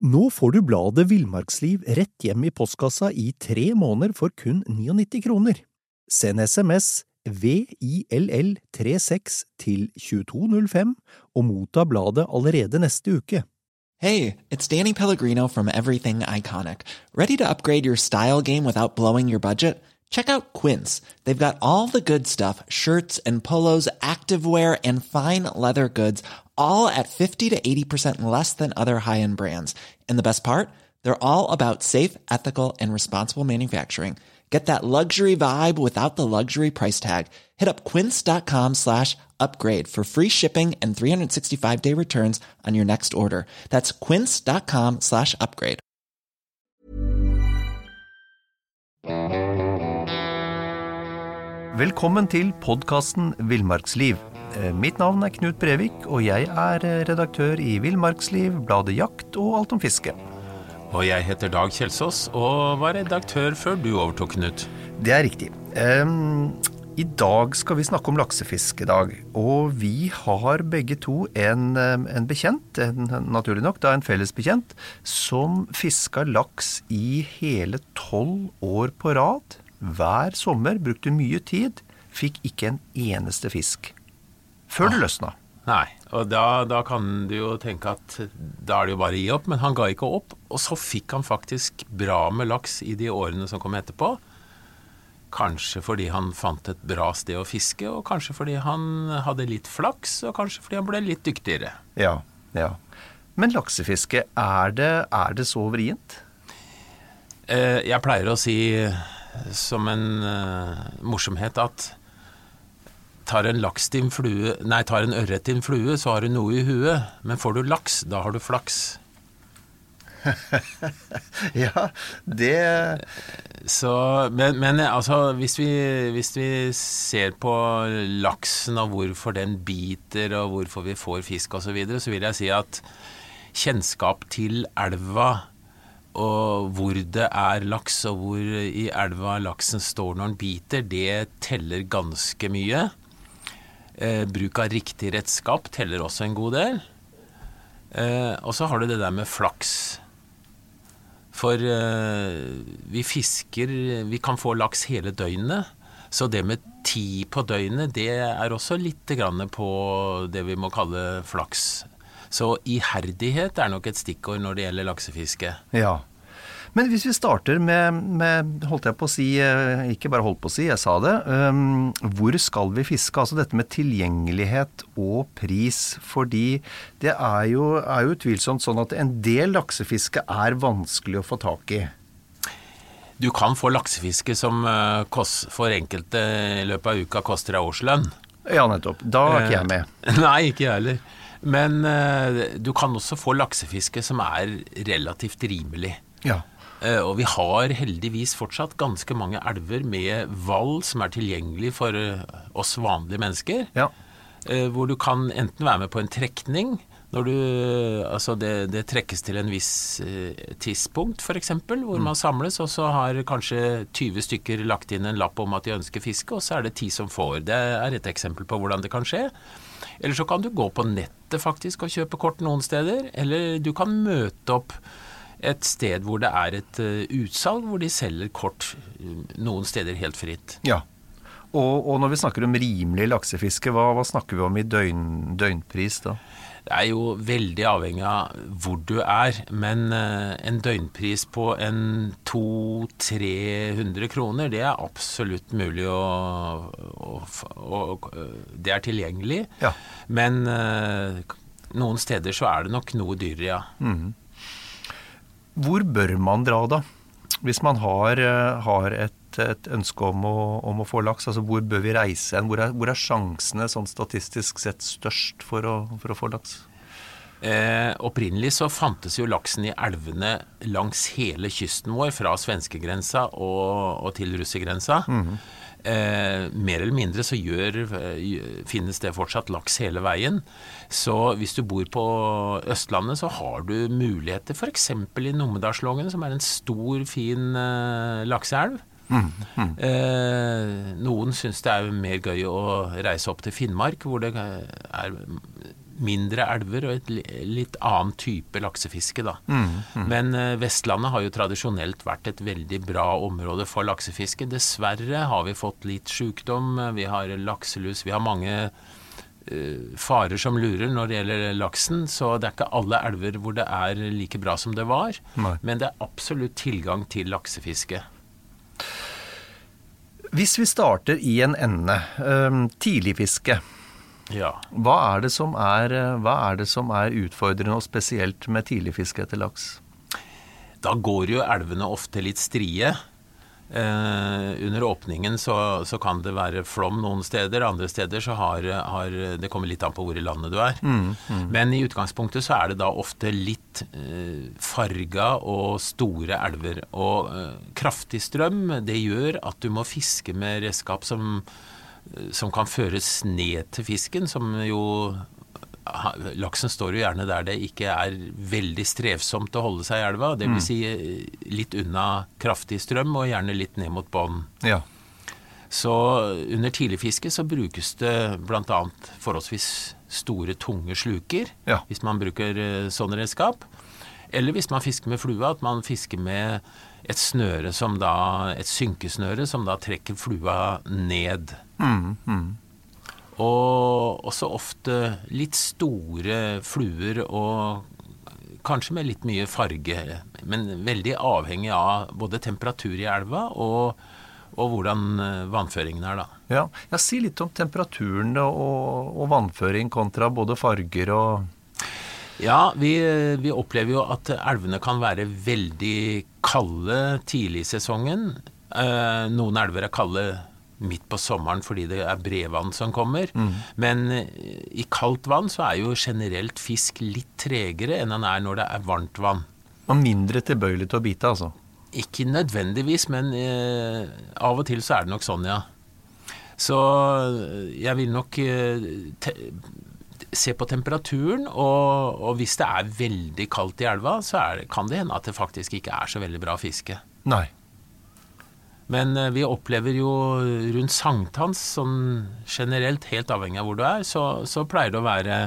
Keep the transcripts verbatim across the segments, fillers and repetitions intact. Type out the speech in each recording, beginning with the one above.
Nå får du bladet Villmarksliv rett hjem i postkassa i tre måneder for kun nittini kroner. Send sms V I L L trettiseks til tjueto null fem og motta bladet allerede neste uke. Hey, it's Danny Pellegrino from Everything Iconic. Ready to upgrade your style game without blowing your budget? Check out Quince. They've got all the good stuff, shirts and polos, activewear, and fine leather goods, all at fifty to eighty percent less than other high-end brands. And the best part? They're all about safe, ethical, and responsible manufacturing. Get that luxury vibe without the luxury price tag. Hit up quince.com slash upgrade for free shipping and three sixty-five day returns on your next order. That's quince.com slash upgrade. Velkommen til podcasten Villmarksliv. Mitt navn er Knut Brevik, og jeg er redaktør i Villmarksliv, bladet Jakt og Alt om fiske. Og jeg heter Dag Kjelsås, og var redaktør før du overtok, Knut. Det er riktig. Um, I dag skal vi snakke om laksefiskedag, og vi har begge to en, en bekjent, en, naturlig nok da en felles bekjent, som fiska laks i hele tolv år på rad. Hver sommer, brukte mye tid, fikk ikke en eneste fisk. Før det løsna. Nei, og da, da kan du jo tenke at da er det jo bare å gi opp, men han ga ikke opp, og så fikk han faktisk bra med laks i de årene som kom etterpå. Kanskje fordi han fant et bra sted å fiske, og kanskje fordi han hadde litt flaks, og kanskje fordi han ble litt dyktigere. Ja, ja. Men laksefiske, er det, er det så vrient? Eh, jeg pleier å si som en uh, morsomhet at tar en laks din flue, nei, tar en ørret din flue, så har du noe i huet, men får du laks, da har du flaks. Ja, det... Så, men, men altså, hvis vi, hvis vi ser på laksen og hvorfor den biter og hvorfor vi får fisk og så videre, så vil jeg si at kjennskap til elva og hvor det er laks og hvor i elva laksen står når den biter, det teller ganske mye. Eh, bruk av riktig redskap teller også en god del. Eh, og så har du det der med flaks. For eh, vi fisker, vi kan få laks hele døgnet, så det med ti på døgnet, det er også litt grann på det vi må kalle flaks. Så iherdighet er nok et stikkord når det gjelder laksefiske. Ja. Men hvis vi starter med, med, holdt jeg på å si, ikke bare holdt på å si, jeg sa det, um, hvor skal vi fiske? Altså dette med tilgjengelighet og pris, fordi det er jo, er jo tvilsomt sånn at en del laksefiske er vanskelig å få tak i. Du kan få laksefiske som uh, kost, for enkelte i løpet av uka koster deg årslønn. Ja, nettopp. Da er ikke jeg med. Uh, nei, ikke jeg heller. Men uh, du kan også få laksefiske som er relativt rimelig. Ja. Uh, og vi har heldigvis fortsatt ganske mange elver med vall som er tilgjengelig for uh, oss vanlige mennesker. Ja. Uh, hvor du kan enten være med på en trekning, når du, uh, altså det, det trekkes til en viss uh, tidspunkt for eksempel, hvor mm. man samles, og så har kanskje tyve stykker lagt inn en lapp om at de ønsker fiske, og så er det ti som får. Det er et eksempel på hvordan det kan skje. Eller så kan du gå på nettet faktisk og kjøpe kort noen steder, eller du kan møte opp et sted hvor det er et uh, utsalg, hvor de selger kort uh, noen steder helt fritt. Ja, og, og når vi snakker om rimelig laksefiske, hva, hva snakker vi om i døgn, døgnpris da? Det er jo veldig avhengig av hvor du er, men uh, en døgnpris på en to til tre hundre kroner, det er absolutt mulig å, å, å, å det er tilgjengelig, ja. Men uh, noen steder så er det nok noe dyrere, ja. Mm. Hvor bør man dra da? Hvis man har, har et, et ønske om å, om å få laks, altså hvor bør vi reise? Hvor er, hvor er sjansene sånn statistisk sett størst for å, for å få laks? Eh, opprinnelig så fantes jo laksen i elvene langs hele kysten vår, fra svenskegrensa og, og til russegrensa. Mm-hmm. Eh, mer eller mindre så gjør, finnes det fortsatt laks hele veien. Så hvis du bor på Østlandet, så har du muligheter, for eksempel i Numedalslågen, som er en stor, fin eh, lakseelv. Mm, mm. Eh, noen synes det er mer gøy å reise opp til Finnmark, hvor det er mindre elver og et litt annen type laksefiske da. Mm, mm. Men uh, Vestlandet har jo tradisjonelt vært et veldig bra område for laksefiske. Dessverre har vi fått litt sykdom, vi har lakselus, vi har mange uh, farer som lurer når det gjelder laksen, så det er ikke alle elver hvor det er like bra som det var. Nei. Men det er absolutt tilgang til laksefiske. Hvis vi starter i en ende, um, tidligfiske, ja. Hva er det som er, hva er det som er utfordrende og spesielt med tidligfiske etter laks? Da går jo elvene ofte litt strie. Eh, under åpningen så, så kan det være flom noen steder, andre steder så har, har det kommer litt an på hvor i landet du er. Mm, mm. Men i utgangspunktet så er det da ofte litt eh, farga og store elver. Og eh, kraftig strøm, det gjør at du må fiske med redskap som som kan føres ned til fisken, som jo laksen står jo gjerne der det ikke er veldig strevsomt å holde seg i elva, det vil si litt unna kraftig strøm og gjerne litt ned mot bånd. Ja. Så under tidligfiske så brukes det blant annet forholdsvis store, tunge sluker, ja. Hvis man bruker sånne redskap. Eller hvis man fisker med flua, at man fisker med et snøre som da, et synkesnøre som da trekker flua ned. Mm, mm. Og også ofte litt store fluer og kanskje med litt mye farge, men veldig avhengig av både temperatur i elva og, og hvordan vannføringen er da. Ja, jeg sier litt om temperaturen og, og vannføring kontra både farger og... Ja, vi, vi opplever jo at elvene kan være veldig kalde tidlig i sesongen. Eh, noen elver er kalde midt på sommeren fordi det er brevann som kommer. Mm. Men i kaldt vann så er jo generelt fisk litt tregere enn den er når det er varmt vann. Og mindre tilbøyelig til å bite, altså? Ikke nødvendigvis, men eh, av og til så er det nok sånn, ja. Så jeg vil nok... Eh, te- se på temperaturen, og, og hvis det er veldig kaldt i elva, så er, kan det hende at det faktisk ikke er så veldig bra fiske. Nei. Men eh, vi opplever jo rundt sankthans, sånn generelt helt avhengig av hvor du er, så, så pleier det å være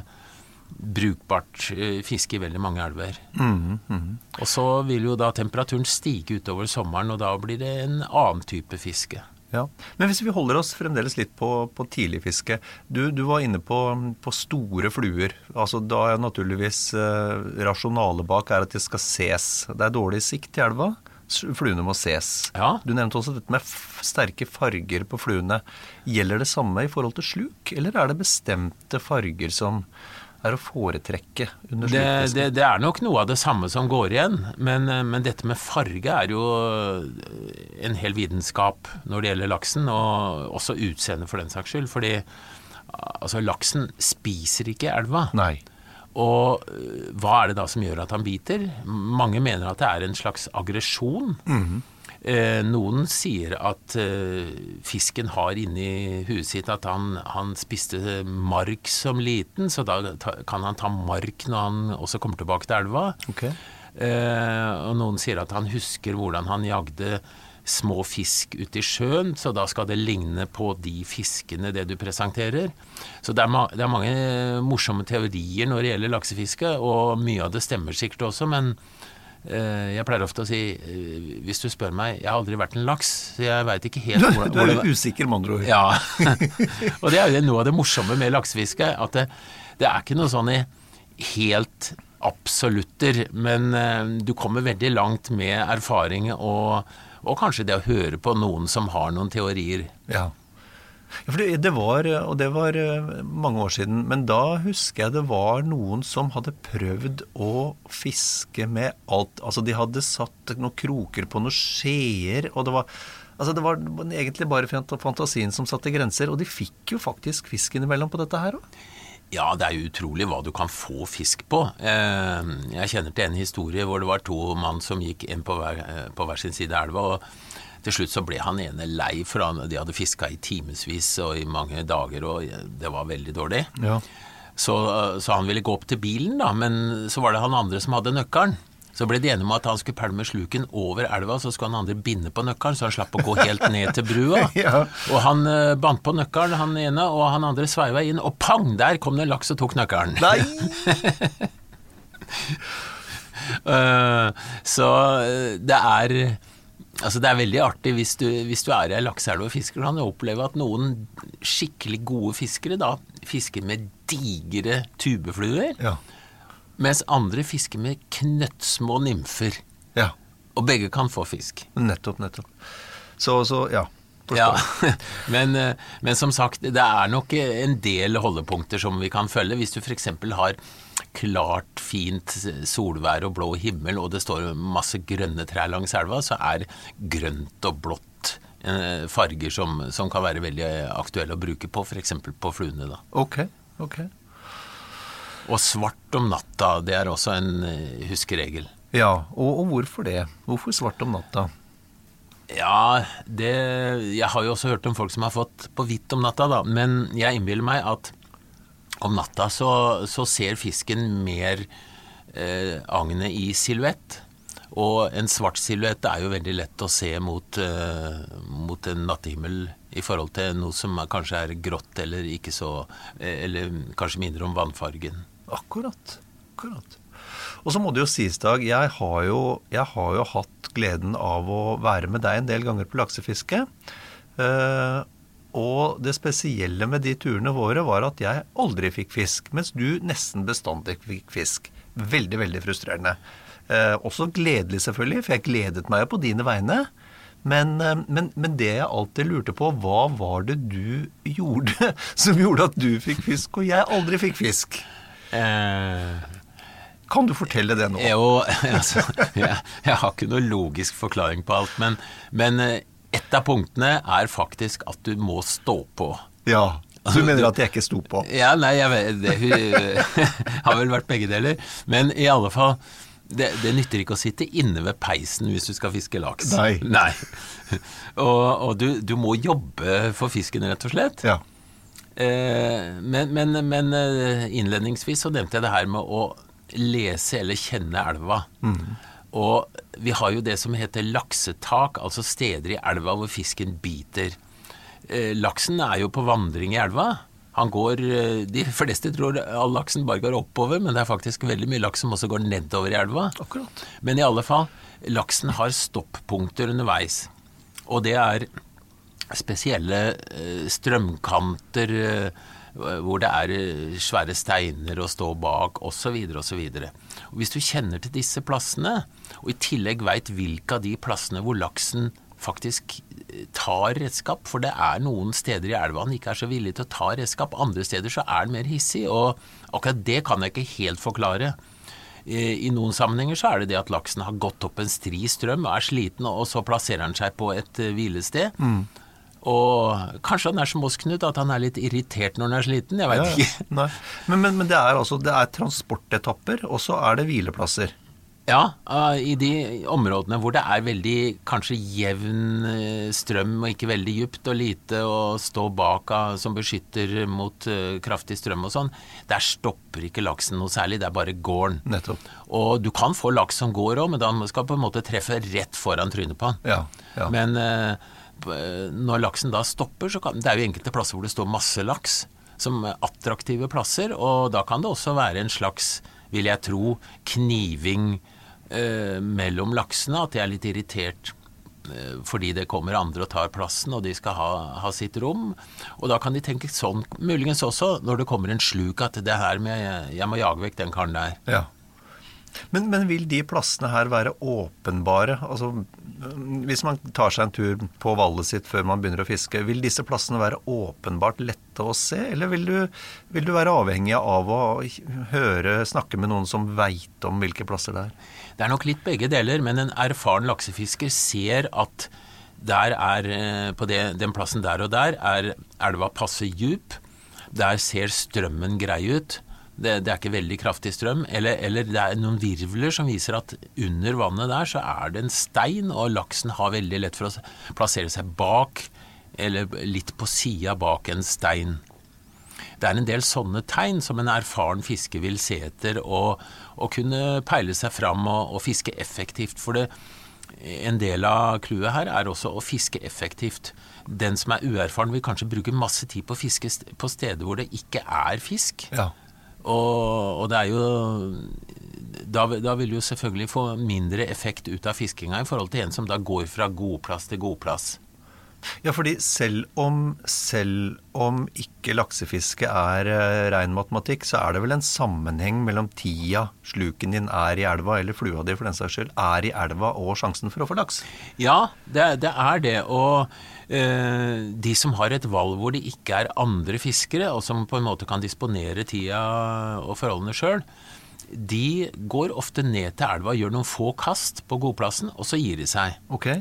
brukbart eh, fiske i veldig mange elver. Mm, mm. Og så vil jo da temperaturen stige utover sommeren, og da blir det en annen type fiske. Ja. Men hvis vi holder oss fremdeles litt på, på tidligfiske, du, du var inne på, på store fluer, altså da er naturligvis eh, rasjonale bak er at det skal ses. Det er dårlig sikt i elva, fluene må ses. Ja. Du nevnte også dette med f- sterke farger på fluene. Gjelder det samme i forhold til sluk, eller er det bestemte farger som er å foretrekke under det, det, det er nok noe av det samme som går igjen, men, men dette med farge er jo en hel vitenskap når det gjelder laksen, og også utseende for den saks skyld, fordi altså, laksen spiser ikke elva. Nei. Og hva er det da som gjør at han biter? Mange mener at det er en slags aggresjon. Mhm. Eh, noen sier at eh, fisken har inni huet sitt at han, han spiste mark som liten, så da ta, kan han ta mark når han også kommer tilbake til elva. Okay. Eh, og noen sier at han husker hvordan han jagde små fisk ute i sjøen, så da skal det ligne på de fiskene det du presenterer. Så det er, ma- det er mange morsomme teorier når det gjelder laksefiske, og mye av det stemmer sikkert også, men jeg pleier ofte å si, hvis du spør meg, jeg har aldri vært en laks, så jeg vet ikke helt hvordan... Du er jo usikker, med andre ord. Ja, og det er jo noe av det morsomme med laksefiske, at det, det er ikke noe sånn i helt absolutter, men du kommer veldig langt med erfaring og, og kanskje det å høre på noen som har noen teorier. Ja. Ja, for det, det var, og det var mange år siden, men da husker jeg det var noen som hadde prøvd å fiske med alt. Altså de hadde satt noen kroker på noen skjeer, og det var, altså det var egentlig bare fantasien som satte grenser, og de fikk jo faktisk fisken imellom på dette her også. Ja, det er jo utrolig hva du kan få fisk på. Jeg kjenner til en historie hvor det var to mann som gikk inn på hver, på hver sin side av elva, og til slutt så ble han ene lei, for han, de hadde fisket i timesvis og i mange dager, og det var veldig dårlig. Ja. Så, så han ville gå opp til bilen da, men så var det han andre som hadde nøkkelen. Så ble de enige om at han skulle pælme sluken over elva, så skulle han andre binde på nøkkelen, så han slapp å gå helt ned til brua. Ja. Og han uh, bandt på nøkkelen, han ene, og han andre sveiva inn, og pang, der kom det en laks og tok nøkkelen. Nei! uh, så uh, det er... Altså det er veldig artig hvis du, hvis du er i lakseelv og fisker, kan du oppleve at noen skikkelig gode fiskere da fisker med digre tubefluer, Ja. mens andre fisker med knøttsmå nymfer. Ja. Og begge kan få fisk. Nettopp, nettopp. Så, så ja. Ja, men, men som sagt, det er nok en del holdepunkter som vi kan følge. Hvis du for eksempel har klart, fint solvær og blå himmel, og det står masse grønne trær langs elva, så er grønt og blått eh, farger som, som kan være veldig aktuelle å bruke på, for eksempel på fluene da. Ok, ok. Og svart om natta, det er også en eh, huskeregel. Ja, og, og hvorfor det? Hvorfor svart om natta? Ja, det, jeg har jo også hørt om folk som har fått på hvitt om natta da, men jeg innbiller meg at om natta så, så ser fisken mer eh, agnet i silhuett, og en svart silhuett er jo veldig lett å se mot, eh, mot en nattehimmel i forhold til noe som er, kanskje er grått eller ikke så, eh, eller kanskje mindre om vannfargen. Akkurat, akkurat. Og så må det jo sies, Dag, jeg har jo, jeg har jo hatt gleden av å være med deg en del ganger på laksefiske. Uh, og det spesielle med de turene våre var at jeg aldri fikk fisk, mens du nesten bestandig fikk fisk. Veldig, veldig frustrerende. Uh, også gledelig selvfølgelig, for jeg gledet meg på dine vegne. Men, uh, men, men det jeg alltid lurte på, hva var det du gjorde som gjorde at du fikk fisk, og jeg aldri fikk fisk? Eh... Kan du fortelle det nå? Jo, altså, jeg, jeg har ikke noe logisk forklaring på alt, men, men et av punktene er faktisk at du må stå på. Ja, du mener at jeg ikke sto på? Ja, nei, jeg vet, det har vel vært begge deler, men i alle fall, det, det nytter ikke å sitte inne ved peisen hvis du skal fiske laks. Nei. Nei. Og, og du, du må jobbe for fisken, rett og slett. Ja. Eh, men, men, men innledningsvis så nevnte jeg det her med å lese eller kjenne elva. Mm. Og vi har jo det som heter laksetak, altså steder i elva hvor fisken biter. Eh, laksen er jo på vandring i elva. Han går, de fleste tror all laksen bare går oppover, men det er faktisk veldig mye laks som også går nedover i elva. Akkurat. Men i alle fall, laksen har stopppunkter underveis. Og det er spesielle eh, strømkanter, eh, hvor det er svære steiner å stå bak, og så videre, og så videre. Og hvis du kjenner til disse plassene, og i tillegg vet hvilke av de plassene hvor laksen faktisk tar redskap, for det er noen steder i elva han ikke er så villig til å ta redskap, andre steder så er den mer hissig, og akkurat det kan jeg ikke helt forklare. I noen sammenhenger så er det det at laksen har gått opp en stri strøm, og er sliten, og så plasserer han seg på et hvilested, mm. Og kanskje han er som oss, Knut, at han er litt irritert når han er sliten, jeg vet ja, ikke. Nei. Men, men, men det er altså, det er transportetapper, og så er det hvileplasser. Ja, uh, i de områdene hvor det er veldig, kanskje jevn strøm, og ikke veldig djupt og lite å stå bak uh, som beskytter mot uh, kraftig strøm og sånn, der stopper ikke laksen noe særlig, det er bare gården. Nettopp. Og du kan få laks som går også, men da skal på en måte treffe rett foran trynet på han. Ja, ja. Men... Uh, når laksen da stopper, så kan, det er jo enkelte plasser hvor det står masse laks, som attraktive plasser, og da kan det også være en slags, vil jeg tro, kniving eh, mellom laksene, at de er litt irritert eh, fordi det kommer andre og tar plassen, og de skal ha, ha sitt rom, og da kan de tenke sånn, muligens også, når det kommer en sluk, at det her med, jeg, jeg må jage vekk den karen der. Ja. Men, men vil de plassene her være åpenbare? Altså, hvis man tar seg en tur på vallet sitt før man begynner å fiske, vil disse plassene være åpenbart lette å se, eller vil du, vil du være avhengig av å høre, snakke med noen som vet om hvilke plasser det er? Det er nok litt begge deler, men en erfaren laksefisker ser at der er, på det, den plassen der og der, er elva passe djup, der ser strømmen grei ut, Det, det er ikke veldig kraftig strøm, eller, eller det er noen virvler som viser at under vannet der så er det en stein, og laksen har veldig lett for å plassere seg bak, eller litt på siden bak en stein. det er en del sånne tegn som en erfaren fisker vil se etter og, og kunne peile seg fram og, og fiske effektivt. For det, en del av clouet her er også å fiske effektivt. Den som er uerfaren vil kanskje bruke masse tid på å fiske på steder hvor det ikke er fisk. Ja. Og, og det er jo da, da vil du jo selvfølgelig få mindre effekt ut av fiskinga i forhold til en som da går fra godplass til godplass. Ja, fordi selv om, selv om ikke laksefiske er uh, ren matematikk, så er det vel en sammenheng mellom tida sluken din er i elva, eller flua di for den saks skyld, er i elva og sjansen for å få laks. Ja, det, det er det, og uh, de som har et valg hvor det ikke er andre fiskere, og som på en måte kan disponere tida og forholdene selv, de går ofte ned til elva, gjør noen få kast på godplassen, og så gir de seg. Ok.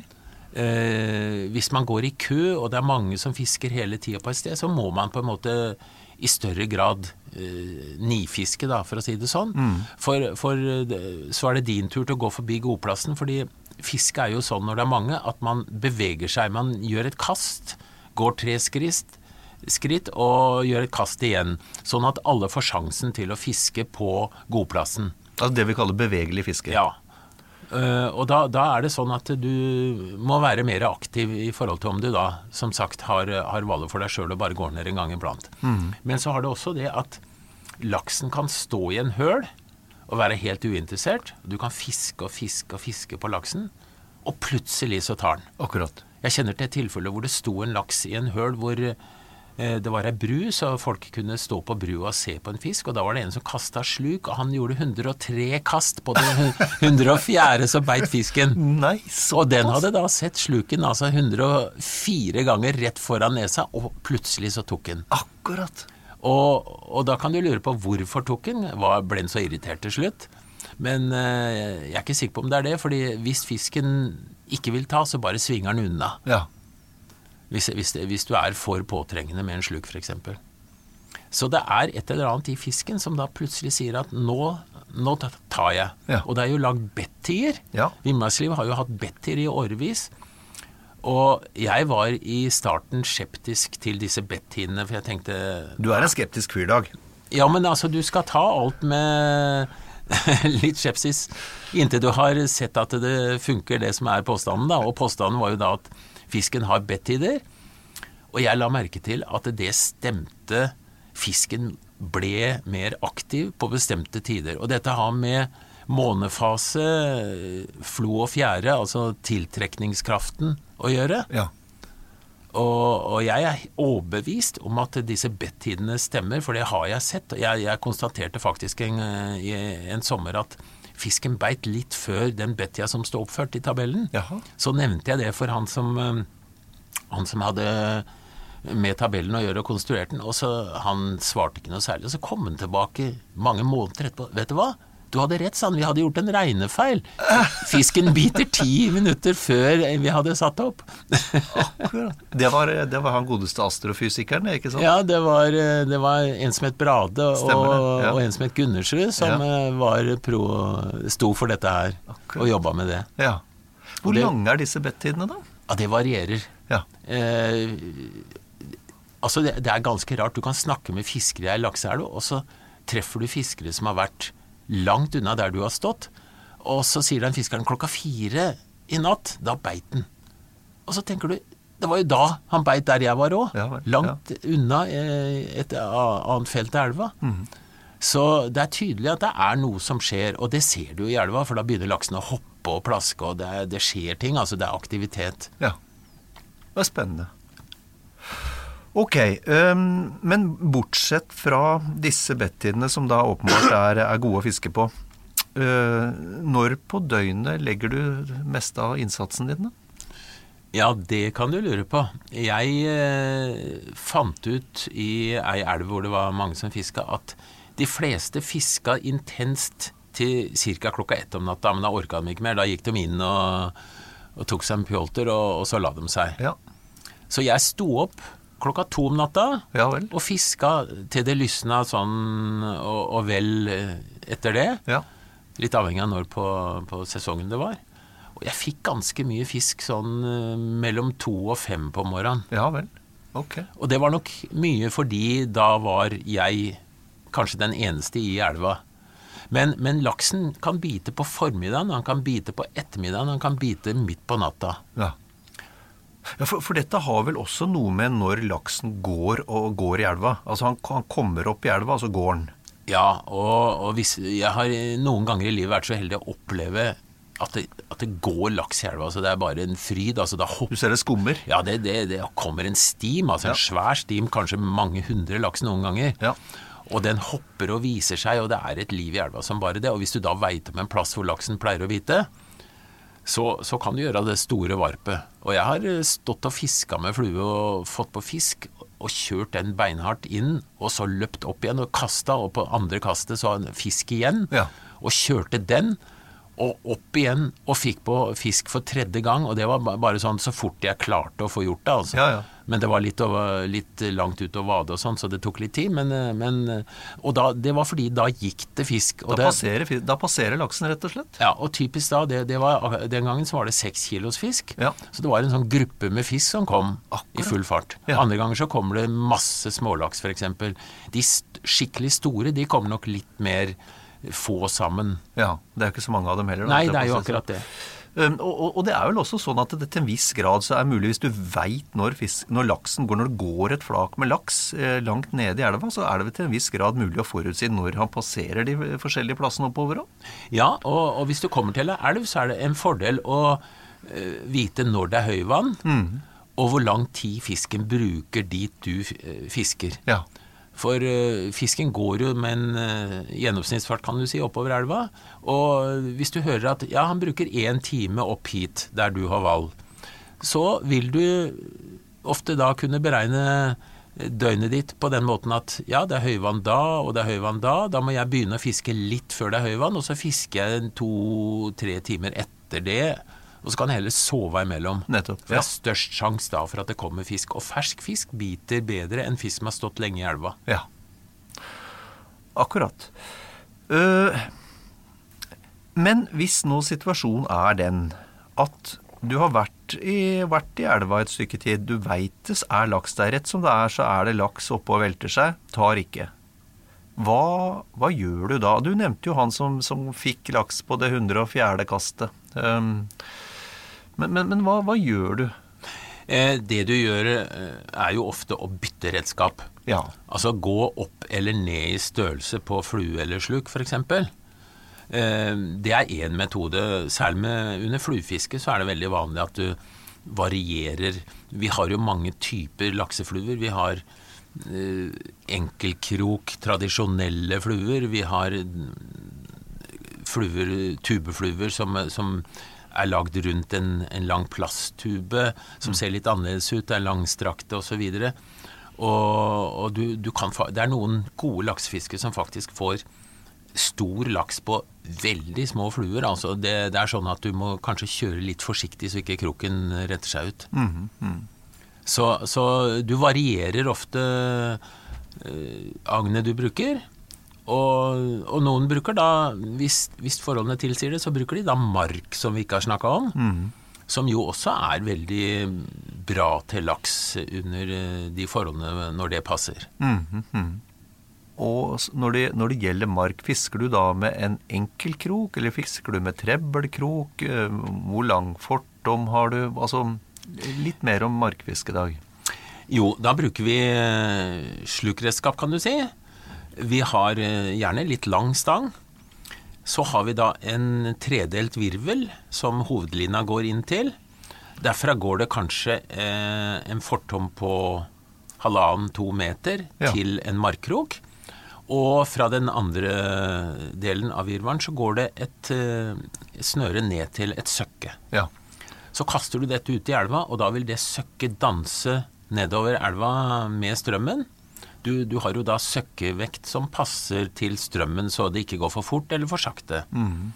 Eh, hvis man går i kø, og det er mange som fisker hele tiden på et sted, så må man på en måte i større grad eh, nifiske, da, for å si det sånn. Mm. For, for så er det din tur til å gå forbi godplassen, fordi fiske er jo sånn når det er mange, at man beveger seg, man gjør et kast, går tre skritt, skritt og gjør et kast igjen, sånn at alle får sjansen til å fiske på godplassen. Altså det vi kaller bevegelig fiske. Ja. Uh, og da, da er det sånn at du må være mer aktiv i forhold til om du da, som sagt, har, har valget for deg selv og bare går ned en gang iblant. Mm. Men så har det også det at laksen kan stå i en høl og være helt uinteressert. Du kan fiske og fiske og fiske på laksen, og plutselig så tar den. Akkurat. Jeg kjenner til et tilfelle hvor det sto en laks i en høl hvor det var en bru, så folk kunne stå på bru og se på en fisk, og da var det en som kastet sluk, og han gjorde hundre og tre kast på den hundre og fjerde så beit fisken. Nei, så og den hadde da sett sluken altså hundre og fire ganger rett foran nesa, og plutselig så tok den. Akkurat. Og, og da kan du lure på hvorfor tok den, var, ble den så irritert til slutt. Men eh, jeg er ikke sikker på om det er det, fordi hvis fisken ikke vil ta, så bare svinger den unna. Ja. Hvis, hvis, hvis du er for påtrengende med en sluk, for eksempel. Så det er et eller annet i fisken som da plutselig sier at nå, nå tar jeg. Ja. Og det er jo lagd bettier. Ja. Vimmersliv har jo hatt bettier i årevis. Og jeg var i starten skeptisk til disse bettiene, for jeg tenkte... Du er en skeptisk fyr, Dag. Ja, men altså, du skal ta alt med litt skepsis, inntil du har sett at det funker det som er påstanden, da. Og påstanden var jo da at fisken har bettider, og jeg la merke til at det stemte. Fisken ble mer aktiv på bestemte tider, og dette har med månefase, flo og fjære, altså tiltrekningskraften å gjøre. Ja. Og, og jeg er overbevist om at disse bettidene stemmer, for det har jeg sett. Jeg, jeg konstaterte faktisk en, i en sommer at fisken beit litt før den bettia som stod oppført i tabellen. Jaha. Så nevnte jeg det for han som, han som hadde med tabellen å gjøre og konstruert den, og så han svarte ikke noe særlig. Og så kom han tilbake mange måneder etterpå. Vet du hva? Du hadde rett, sann. Vi hadde gjort en regnefeil. Fisken biter ti minutter før vi hadde satt opp. Akkurat. Det var, det var han godeste astrofysikeren, ikke sant? Ja, det var, det var en som het Brade og, ja. og en som het Gunnersrud, som ja. var pro, sto for dette her. Akkurat. Og jobbet med det. Ja. Hvor det, lange er disse bettidene da? Ja, det varierer. Ja. Eh, altså, det, det er ganske rart. Du kan snakke med fiskere i lakseelv, og så treffer du fiskere som har vært langt unna der du har stått, og så sier den fiskeren klokka fire i natt, da beit den. Og så tenker du, det var jo da han beit der jeg var også, ja, langt ja. unna et annet felt i elva. Mm. Så det er tydelig at det er noe som skjer, og det ser du i elva, for da begynner laksen å hoppe og plaske, og det, det skjer ting, altså det er aktivitet. Ja, det er spennende. Ok, um, men bortsett fra disse bettidene som da åpenbart er, er gode å fiske på, uh, når på døgnet legger du mest av innsatsen din da? Ja, det kan du lure på. Jeg eh, fant ut i ei elv hvor det var mange som fiska, at de fleste fiska intenst til cirka klokka ett om natta, men da orka de ikke mer. Da gikk de inn og, og tok seg en pjolter, og, og så la de seg. Ja. Så jeg sto opp klokka to om natta, ja, vel. Og fiska til det lysna sånn, og, og vel etter det. Ja. Litt avhengig av når på, på sesongen det var. Og jeg fikk ganske mye fisk sånn mellom to og fem på morgenen. Ja vel, Ok. Og det var nok mye fordi da var jeg kanskje den eneste i elva. Men, men laksen kan bite på formiddagen, han kan bite på ettermiddagen, han kan bite midt på natta. Ja. Ja, for, for dette har vel også noe med når laksen går og går i elva. Altså han, han kommer opp i elva, og så går han. Ja, og, og hvis, jeg har noen ganger i livet vært så heldig å oppleve at det, at det går laks i elva, så det er bare en fryd. Altså, da hopper, du ser det skummer? Ja, det, det, det kommer en stim, altså en ja. svær stim, kanskje mange hundre laks noen ganger. Ja. Og den hopper og viser seg, og det er et liv i elva som bare det. Og hvis du da vet om en plass hvor laksen pleier å bite, Så, så kan du gjøre det store varpet. Og jeg har stått og fisket med flue og fått på fisk, og kjørt den beinhardt inn, og så løpt opp igjen og kastet, og på andre kastet så en fisk igjen, ja. og kjørte den, og opp igjen, og fikk på fisk for tredje gang, og det var bare sånn så fort jeg klarte å få gjort det, altså. Ja, ja. Men det var litt, over, litt langt ut å vade og sånn, så det tok litt tid, men, men og da, det var fordi da gikk det fisk. Og da, det, passerer, da passerer laksen rett og slett? Ja, og typisk da, det, det var, den gangen så var det seks kilos fisk, ja. så det var en sånn gruppe med fisk som kom Akkurat. I full fart. Ja. Andre ganger så kommer det masse smålaks for eksempel. De st- skikkelig store, de kommer nok litt mer få sammen. Ja, det er jo ikke så mange av dem heller. Da, Nei, det er jo akkurat det. Um, og, og det er vel også sånn at det til en viss grad så er mulig, hvis du vet når, fisk, når laksen går, når det går et flak med laks eh, langt nede i elva, så er det vel til en viss grad mulig å forutsi når han passerer de forskjellige plassene oppover også. Ja, og, og hvis du kommer til en elv, så er det en fordel å eh, vite når det er høyvann, mm. og hvor lang tid fisken bruker dit du eh, fisker. Ja. For uh, fisken går jo med en uh, gjennomsnittsfart, kan du si, oppover elva. Og hvis du hører at ja, han bruker en time opp hit, der du har valg, så vil du ofte da kunne beregne døgnet ditt på den måten at ja, det er høyvann da, og det er høyvann da. Da må jeg begynne å fiske litt før det er høyvann, og så fisker jeg to-tre timer etter det. Og så kan jeg heller sove imellom. Nettopp, for det ja. er størst sjans da for at det kommer fisk. Og fersk fisk biter bedre enn fisk som har stått lenge i elva. Ja, akkurat. Uh, men hvis nå situasjonen er den at du har vært i, vært i elva et stykke tid, du vet det er laks der, rett som det er, så er det laks oppe og velter seg, tar ikke. Hva, hva gjør du da? Du nevnte jo han som, som fikk laks på det hundre og fjerde kastet. Um, Men, men, men hva, hva gjør du? Eh, det du gjør eh, er jo ofte å bytte redskap. Ja. Altså gå opp eller ned i størrelse på flue eller sluk, for eksempel. Eh, det er en metode. Særlig med, under fluefiske så er det veldig vanlig at du varierer. Vi har jo mange typer laksefluer. Vi har eh, enkelkrok, tradisjonelle fluer. Vi har fluer, tubefluer som... som er lagd rundt en, en lang plasttube som ser litt annerledes ut, er langstrakte og så videre. Og, og du, du kan, det er noen gode laksefiskere som faktisk får stor laks på veldig små fluer. Altså det, det er sånn at du må kanskje kjøre litt forsiktig så ikke kroken retter seg ut. Mm, mm. Så, så du varierer ofte eh, agnet du bruker. Og, og noen bruker da, hvis, hvis forholdene tilsier det, så bruker de da mark som vi ikke har snakket om, mm. som jo også er veldig bra til laks under de forholdene når det passer. Mm, mm. Og når det, når det gjelder mark, fisker du da med en enkel krok, eller fisker du med trebbelkrok? Hvor lang fortom har du? Altså, litt mer om markfiskedag. Jo, da bruker vi slukredskap, kan du si. Vi har gjerne litt lang stang. Så har vi da en tredelt virvel som hovedlina går inn til. Derfra går det kanskje eh, en fortom på halvannen, to meter ja. Til en markkrok. Og fra den andre delen av virvelen så går det et eh, snøre ned til et søkke. Ja. Så kaster du dette ut i elva, og da vil det søkket danse nedover elva med strømmen. Du, du har jo da søkkevekt som passer til strømmen, så det ikke går for fort eller for sakte. Mm.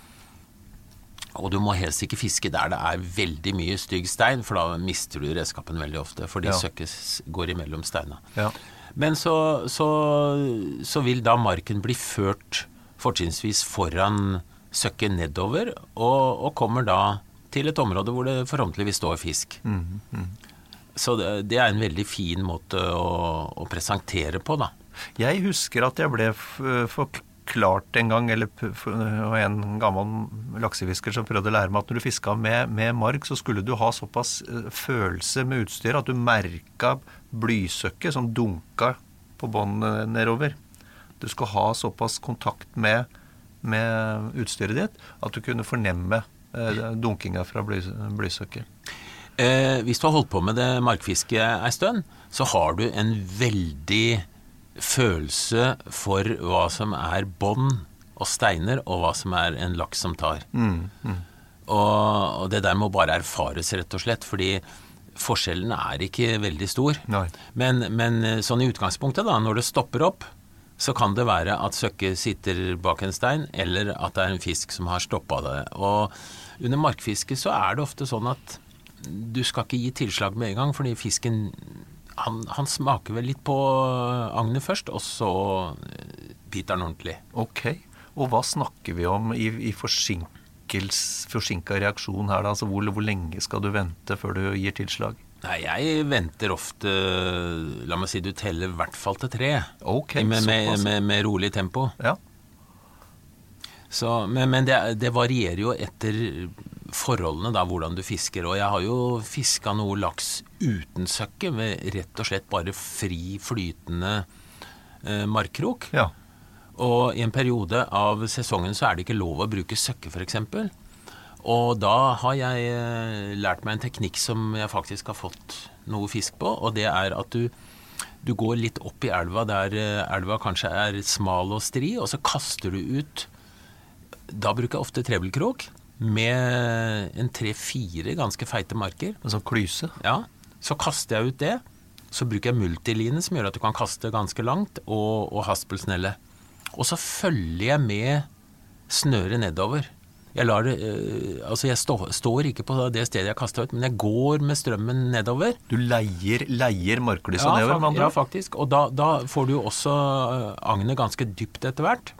Og du må helst ikke fiske der det er veldig mye stygg stein, for da mister du redskapen veldig ofte, fordi ja. Søkket går imellom steina. Ja. Men så, så, så vil da marken bli ført fortrinnsvis foran søkket nedover, og, og kommer da til et område hvor det forhåpentligvis står fisk. Mm. Mm. Så det, det er en veldig fin måte å, å presentere på, da. Jeg husker at jeg ble forklart en gang, eller en gammel laksefisker som prøvde å lære meg at når du fisket med, med mark, så skulle du ha såpass følelse med utstyr at du merket blysøkket som dunket på båndet nedover. Du skulle ha såpass kontakt med, med utstyret ditt at du kunne fornemme eh, dunkinga fra bly, blysøkket. Eh, hvis du har holdt på med det markfiske en stund, så har du en veldig følelse for hva som er bånd og steiner, og hva som er en laks som tar. Mm, mm. Og, og det der må bare erfares rett og slett, fordi forskjellen er ikke veldig stor. Nei. Men, men sånn i utgangspunktet da, når det stopper opp, så kan det være at søkket sitter bak en stein, eller at det er en fisk som har stoppet det. Og under markfiske så er det ofte sånn at du skal ikke gi tilslag med en gang, fordi fisken Han, han smaker vel litt på agnet først, og så biter han ordentlig. Ok, og hva snakker vi om i, i forsinket reaksjon her da? Altså hvor, hvor lenge skal du vente før du gir tilslag? Nei, jeg venter ofte, la meg si du teller i hvert fall til tre. Ok, med, med, såpass. med, med rolig tempo. Ja. Så, men men det, det varierer jo etter forholdene da, hvordan du fisker. Og jeg har jo fisket noe laks uten søkke, med rett og slett bare fri flytende eh, markkrok. Ja. Og i en periode av sesongen så er det ikke lov å bruke søkke for eksempel. Og da har jeg eh, lært meg en teknikk som jeg faktisk har fått noe fisk på, og det er at du, du går litt opp i elva der eh, elva kanskje er smal og stri, og så kaster du ut. Da bruker jeg ofte trebelkrok med en tre-fire ganske feite marker. En sånn klyse? Ja, så kaster jeg ut det. Så bruker jeg multiline som gjør at du kan kaste ganske langt, og, og haspelsnelle. Og så følger jeg med snøret nedover. Jeg, lar det, øh, altså jeg stå, står ikke på det stedet jeg kastet ut, men jeg går med strømmen nedover. Du leier, leier marklyset ja, nedover? Fakt, ja, faktisk. Og da, da får du jo også agnet ganske dypt etter hvert.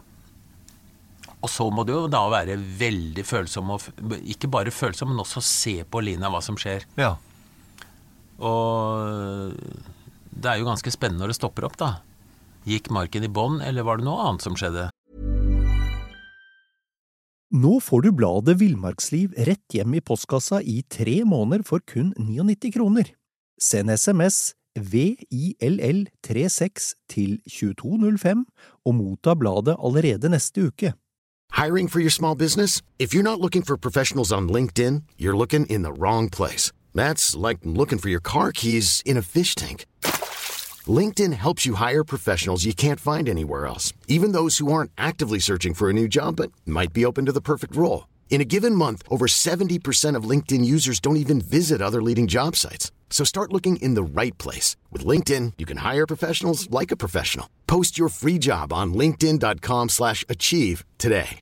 Og så må du jo da være veldig følsom, og ikke bare følsom, men også se på lina hva som skjer. Ja. Og det er jo ganske spennende når det stopper opp da. Gikk marken i bånd, eller var det noe annet som skjedde? Nå får du bladet Villmarksliv rett hjem i postkassa i tre måneder for kun nittini kroner. Send sms V I L L tre seks til to to null fem og motta bladet allerede neste uke. Hiring for your small business? If you're not looking for professionals on LinkedIn, you're looking in the wrong place. That's like looking for your car keys in a fish tank. LinkedIn helps you hire professionals you can't find anywhere else, even those who aren't actively searching for a new job but might be open to the perfect role. In a given month, over seventy percent of LinkedIn users don't even visit other leading job sites. So start looking in the right place. With LinkedIn, you can hire professionals like a professional. Post your free job on linkedin dot com slash achieve today.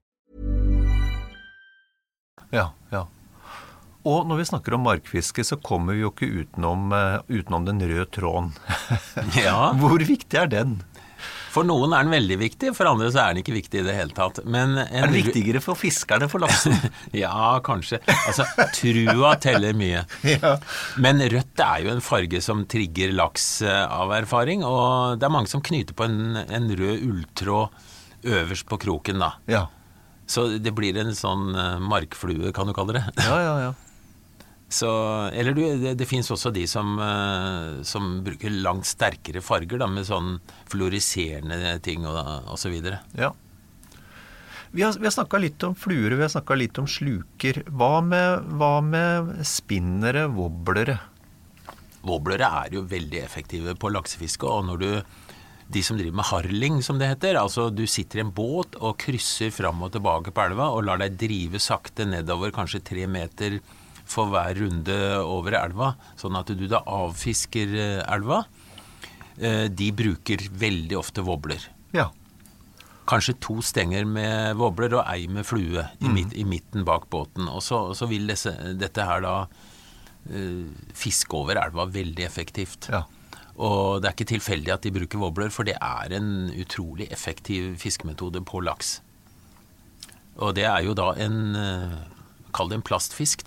Ja, ja. Og når vi snakker om markfiske, så kommer vi jo ikke utenom, uh, utenom den røde tråden. Ja. Hvor viktig er den? For noen er den veldig viktig, for andre så er den ikke viktig i det hele tatt. Men en er den viktigere for fiskerne for laksen? Ja, kanskje. Altså, trua teller mye. Ja. Men rødt er jo en farge som trigger laks av erfaring, og det er mange som knyter på en, en rød ulltråd øverst på kroken da. Ja. Så det blir en sånn uh, markflue, kan du kalle det. Ja, ja, ja. Så, eller du, det, det finnes også de som, uh, som bruker langt sterkere farger da, med sånn fluoriserende ting og, og så videre. Ja. Vi har, vi har snakket litt om fluer, vi har snakket litt om sluker. Hva med, hva med spinnere, wobblere? Wobblere er jo veldig effektive på laksefiske, og når du de som driver med harling, som det heter, altså du sitter i en båt og krysser fram og tilbake på elva og lar deg drive sakte nedover kanskje tre meter for hver runde over elva, sånn at du da avfisker elva. De bruker veldig ofte wobbler. Ja. Kanskje to stenger med wobbler og ei med flue i, mm. midt, i midten bak båten, og så, så vil disse, dette her da uh, fiske over elva veldig effektivt. Ja. Og det er ikke tilfeldig at de bruker wobbler, for det er en utrolig effektiv fiskemetode på laks. Og det er jo da en, kall det en plastfisk da.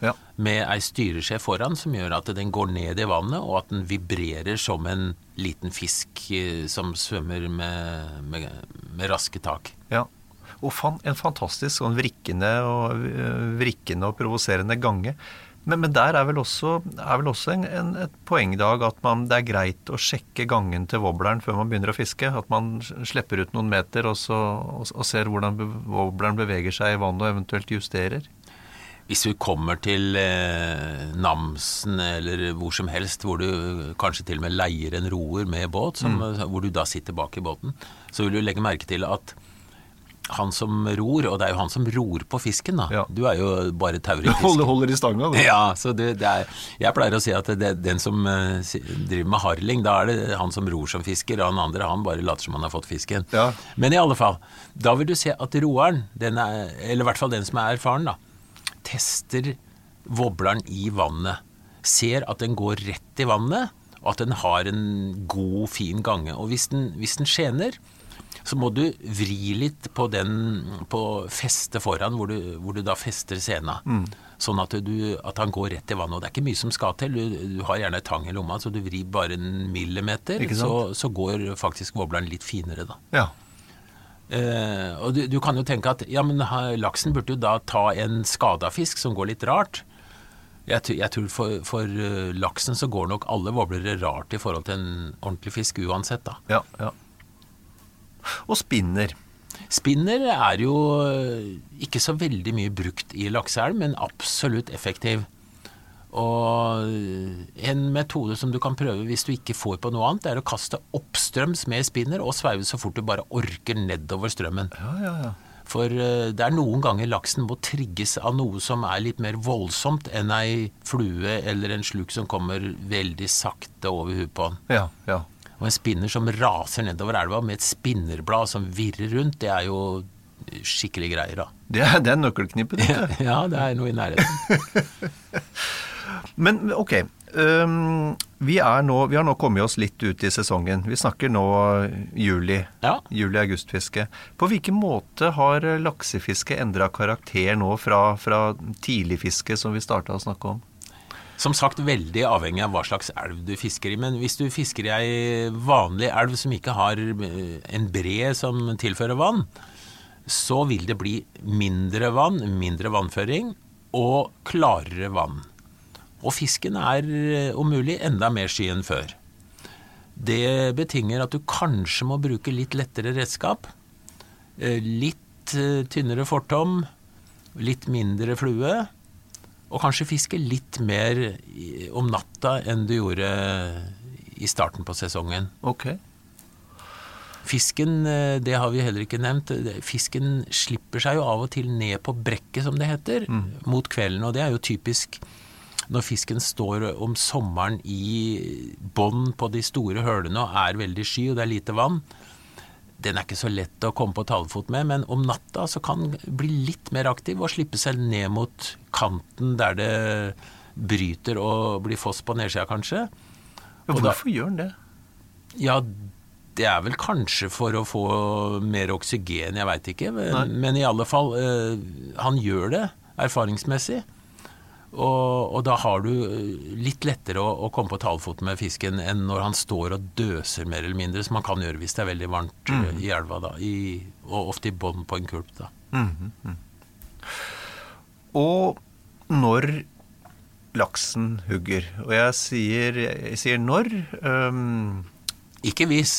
Ja. Med ei styreskje foran som gjør at den går ned i vannet, og at den vibrerer som en liten fisk som svømmer med, med, med raske tak. Ja. Og fan, en fantastisk sånn vrikkende og, vrikkende og provoserende gange. Men, men der er vel også, er vel også en, en, et poeng i dag at man, det er greit å sjekke gangen til wobbleren før man begynner å fiske. At man slipper ut noen meter og, så, og, og ser hvordan wobbleren beveger seg i vannet og eventuelt justerer. Hvis vi kommer til eh, Namsen eller hvor som helst, hvor du kanskje til og med leier en roer med båt, som, mm. hvor du da sitter bak i båten, så vil du legge merke til at han som ror, og det er jo han som ror på fisken da. Ja. Du er jo bare tauer i fisken. Holder, holder i stanga. Da. Ja, så det, det er, jeg pleier å si at det, den som uh, driver med harling, da er det han som ror som fisker, og han andre, han bare later som han har fått fisken. Ja. Men i alle fall, da vil du se at roeren, den er, eller i hvert fall den som er erfaren da, tester wobbleren i vannet, ser at den går rett i vannet, og at den har en god, fin gange. Og hvis den, hvis den skjener, så må du vri litt på den, på festet foran, hvor du, hvor du da fester sena. Mm. Sånn at, du, at han går rett i vannet. Og det er ikke mye som skal til. Du, du har gjerne et tang i lomma, så du vrir bare en millimeter, så, så går faktisk wobbleren litt finere da. Ja. Eh, og du, du kan jo tenke at, ja, men laksen burde jo da ta en skadet fisk som går litt rart. Jeg, jeg tror for, for uh, laksen så går nok alle wobblere rart i forhold til en ordentlig fisk uansett da. Ja, ja. Og spinner. Spinner er jo ikke så veldig mye brukt i lakseelv, men absolutt effektiv. Og en metode som du kan prøve hvis du ikke får på noe annet, er å kaste oppstrøms med spinner og sveive så fort du bare orker nedover strømmen. Ja, ja, ja. For det er noen ganger laksen må trigges av noe som er litt mer voldsomt enn ei flue eller en sluk som kommer veldig sakte over huet på den. Ja, ja. Og en spinner som raser nedover elva med et spinnerblad som virrer rundt, det er jo skikkelig greier da. Det er, det er nøkkelknippet, dette. Ja, det er noe i nærheten. Men ok, um, vi, er nå, vi har nå kommet oss litt ut i sesongen. Vi snakker nå juli, ja. juli-augustfiske. På hvilken måte har laksefiske endret karakter nå fra, fra tidligfiske som vi startet å snakke om? Som sagt, veldig avhengig av hva slags elv du fisker i, men hvis du fisker i en vanlig elv som ikke har en bre som tilfører vann, så vil det bli mindre vann, mindre vannføring og klarere vann. Og fisken er om mulig enda mer sky enn før. Det betinger at du kanskje må bruke litt lettere redskap, litt tynnere fortom, litt mindre flue, og kanskje fiske litt mer om natta enn du gjorde i starten på sesongen. Ok. Fisken, det har vi heller ikke nevnt, fisken slipper seg jo av og til ned på brekket, som det heter, mm. mot kvelden, og det er jo typisk når fisken står om sommeren i bånd på de store hølene og er veldig sky og det er lite vann. Den er ikke så lett å komme på talefot med, men om natta så kan den bli litt mer aktiv og slippe seg ned mot kanten der det bryter og blir foss på nedsida kanskje. Ja, hvorfor da, gjør den det? Ja, det er vel kanskje for å få mer oksygen, jeg vet ikke, men, men i alle fall, eh, han gjør det erfaringsmessig. Og, og da har du litt lettere å, å komme på talefot med fisken enn når han står og døser mer eller mindre, som man kan gjøre hvis det er veldig varmt mm. i elva da, i, og ofte i bånd på en kulp da. Mm, mm. Og når laksen hugger, og jeg sier, jeg sier når... Um... Ikke hvis.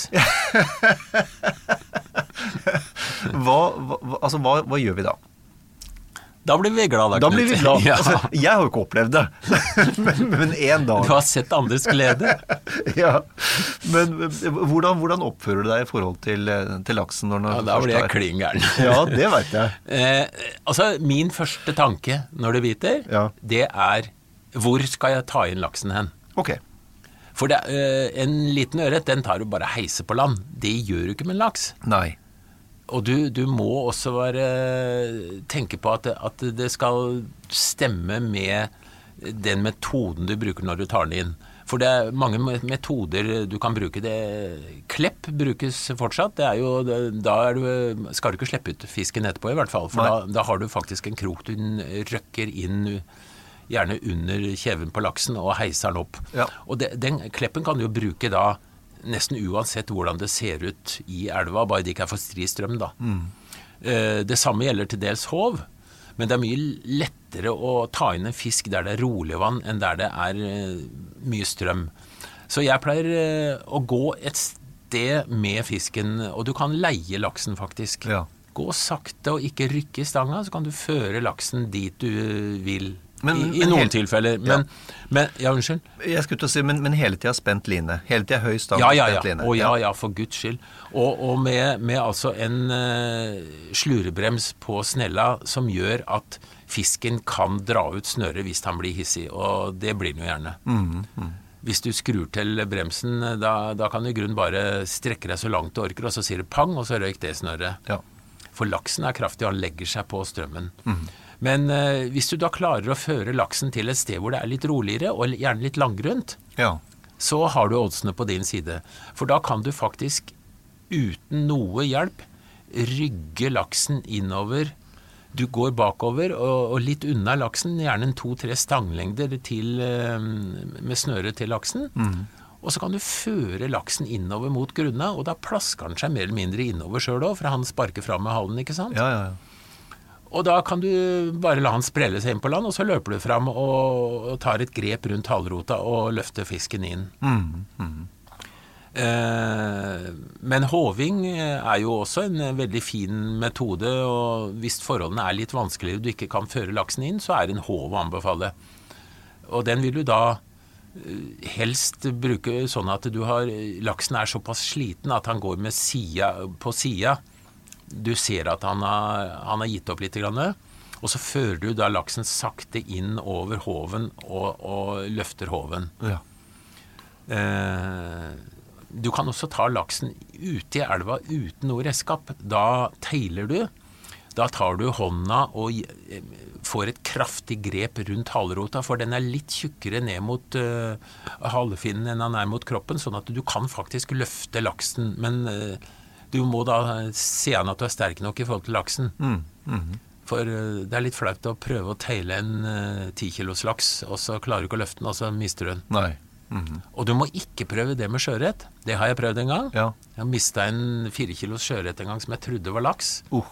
hva, hva, altså, hva, hva gjør vi da? Da blir vi glad da, Da blir vi glad. Ja. Altså, jeg har jo ikke opplevd det, men, men en dag. Du har sett andres glede. Ja, men hvordan, hvordan oppfører du deg i forhold til, til laksen? Når ja, da blir jeg klingeren. Ja, det vet jeg. Eh, altså, min første tanke når det biter, ja. det er, hvor skal jeg ta inn laksen hen? Ok. For det, eh, en liten ørret, den tar du bare heise på land. Det gjør du ikke med laks. Nei. Og du, du må også være, tenke på at det, at det skal stemme med den metoden du bruker når du tar den inn. For det er mange metoder du kan bruke. Det, klepp brukes fortsatt. Det er jo, da er du, skal du ikke slippe ut fisken etterpå i hvert fall. For da, da har du faktisk en krok du røkker inn gjerne under kjeven på laksen og heiser den opp. Ja. Og det, den kleppen kan du jo bruke da nesten uansett hvordan det ser ut i elva, bare det ikke er for stri strøm da. Mm. Eh, det samme gjelder til dels hov, men det er mye lettere å ta inn en fisk der det er rolig vann enn der det er eh, mye strøm. Så jeg pleier eh, å gå et sted med fisken, og du kan leie laksen faktisk. Ja. Gå sakte og ikke rykke i stanga, så kan du føre laksen dit du vil. Men, I, i men noen helt, tilfeller. Men, ja. men, ja, unnskyld. Jeg skulle til å si, men, men hele tiden spent line. Hele tiden høy stang ja, ja, ja. spent line. Å, ja, ja, for Guds skyld. Og, og med, med altså en uh, slurebrems på snella som gjør at fisken kan dra ut snøret hvis han blir hissig, og det blir den jo gjerne. Mm, mm. Hvis du skrur til bremsen, da, da kan du i grunn bare strekke deg så langt du orker, og så sier det pang, og så røyk det snøret. Ja. For laksen er kraftig, og han legger seg på strømmen. Mm. Men eh, hvis du da klarer å føre laksen til et sted hvor det er litt roligere, og gjerne litt langgrunt, Ja. så har du oddsene på din side. For da kan du faktisk, uten noe hjelp, rygge laksen innover. Du går bakover og, og litt unna laksen, gjerne en to-tre stanglengder til, med snøre til laksen. Mm. Og så kan du føre laksen innover mot grunna, og da plasker han seg mer eller mindre innover selv også, for han sparker frem med halen, ikke sant? Ja, ja, ja. Og da kan du bare la han sprelle seg inn på land, og så løper du frem og, og tar et grep rundt halvrota og løfter fisken inn. Mm, mm. Eh, men hoving er jo også en veldig fin metode, og hvis forholdene er litt vanskeligere og du ikke kan føre laksen inn, så er en hov å anbefale. Og den vil du da helst bruke sånn at du har, laksen er såpass sliten at han går med sida, på sida. Du ser at han har, han har gitt opp litt grann, og så fører du da laksen sakte inn over hoven og, og løfter hoven. Ja. Eh, Du kan også ta laksen ute i elva uten noe redskap. Da teiler du. Da tar du hånda og får et kraftig grep rundt halrota, for den er litt tjukkere ned mot uh, halefinnen enn han er mot kroppen, sånn at du kan faktisk løfte laksen. Men uh, du må da se an at du er sterk nok i forhold til laksen. Mm, mm. For uh, det er litt flaut å prøve å teile en uh, ti kilos laks, og så klarer du ikke å løfte den, og så mister du den. Nei. Mm-hmm. Og du må ikke prøve det med sjøørret. Det har jeg prøvd en gang. Ja. Jeg mistet en fire kilos sjøørret en gang som jeg trodde var laks. Uh.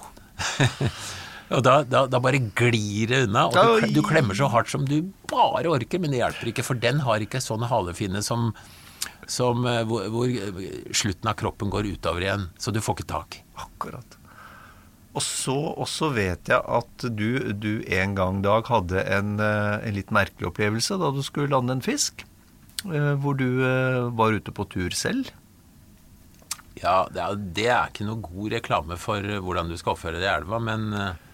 Og da, da, da bare glir det unna, og du, du klemmer så hardt som du bare orker, men det hjelper ikke, for den har ikke sånn halefinne som, som hvor, hvor slutten av kroppen går utover igjen, så du får ikke tak. Akkurat. Og så, og så vet jeg at du, du en gang, Dag, hadde en, en litt merkelig opplevelse da du skulle lande en fisk, hvor du var ute på tur selv. Ja, det er, det er ikke noe god reklame for hvordan du skal oppføre det i elva, men...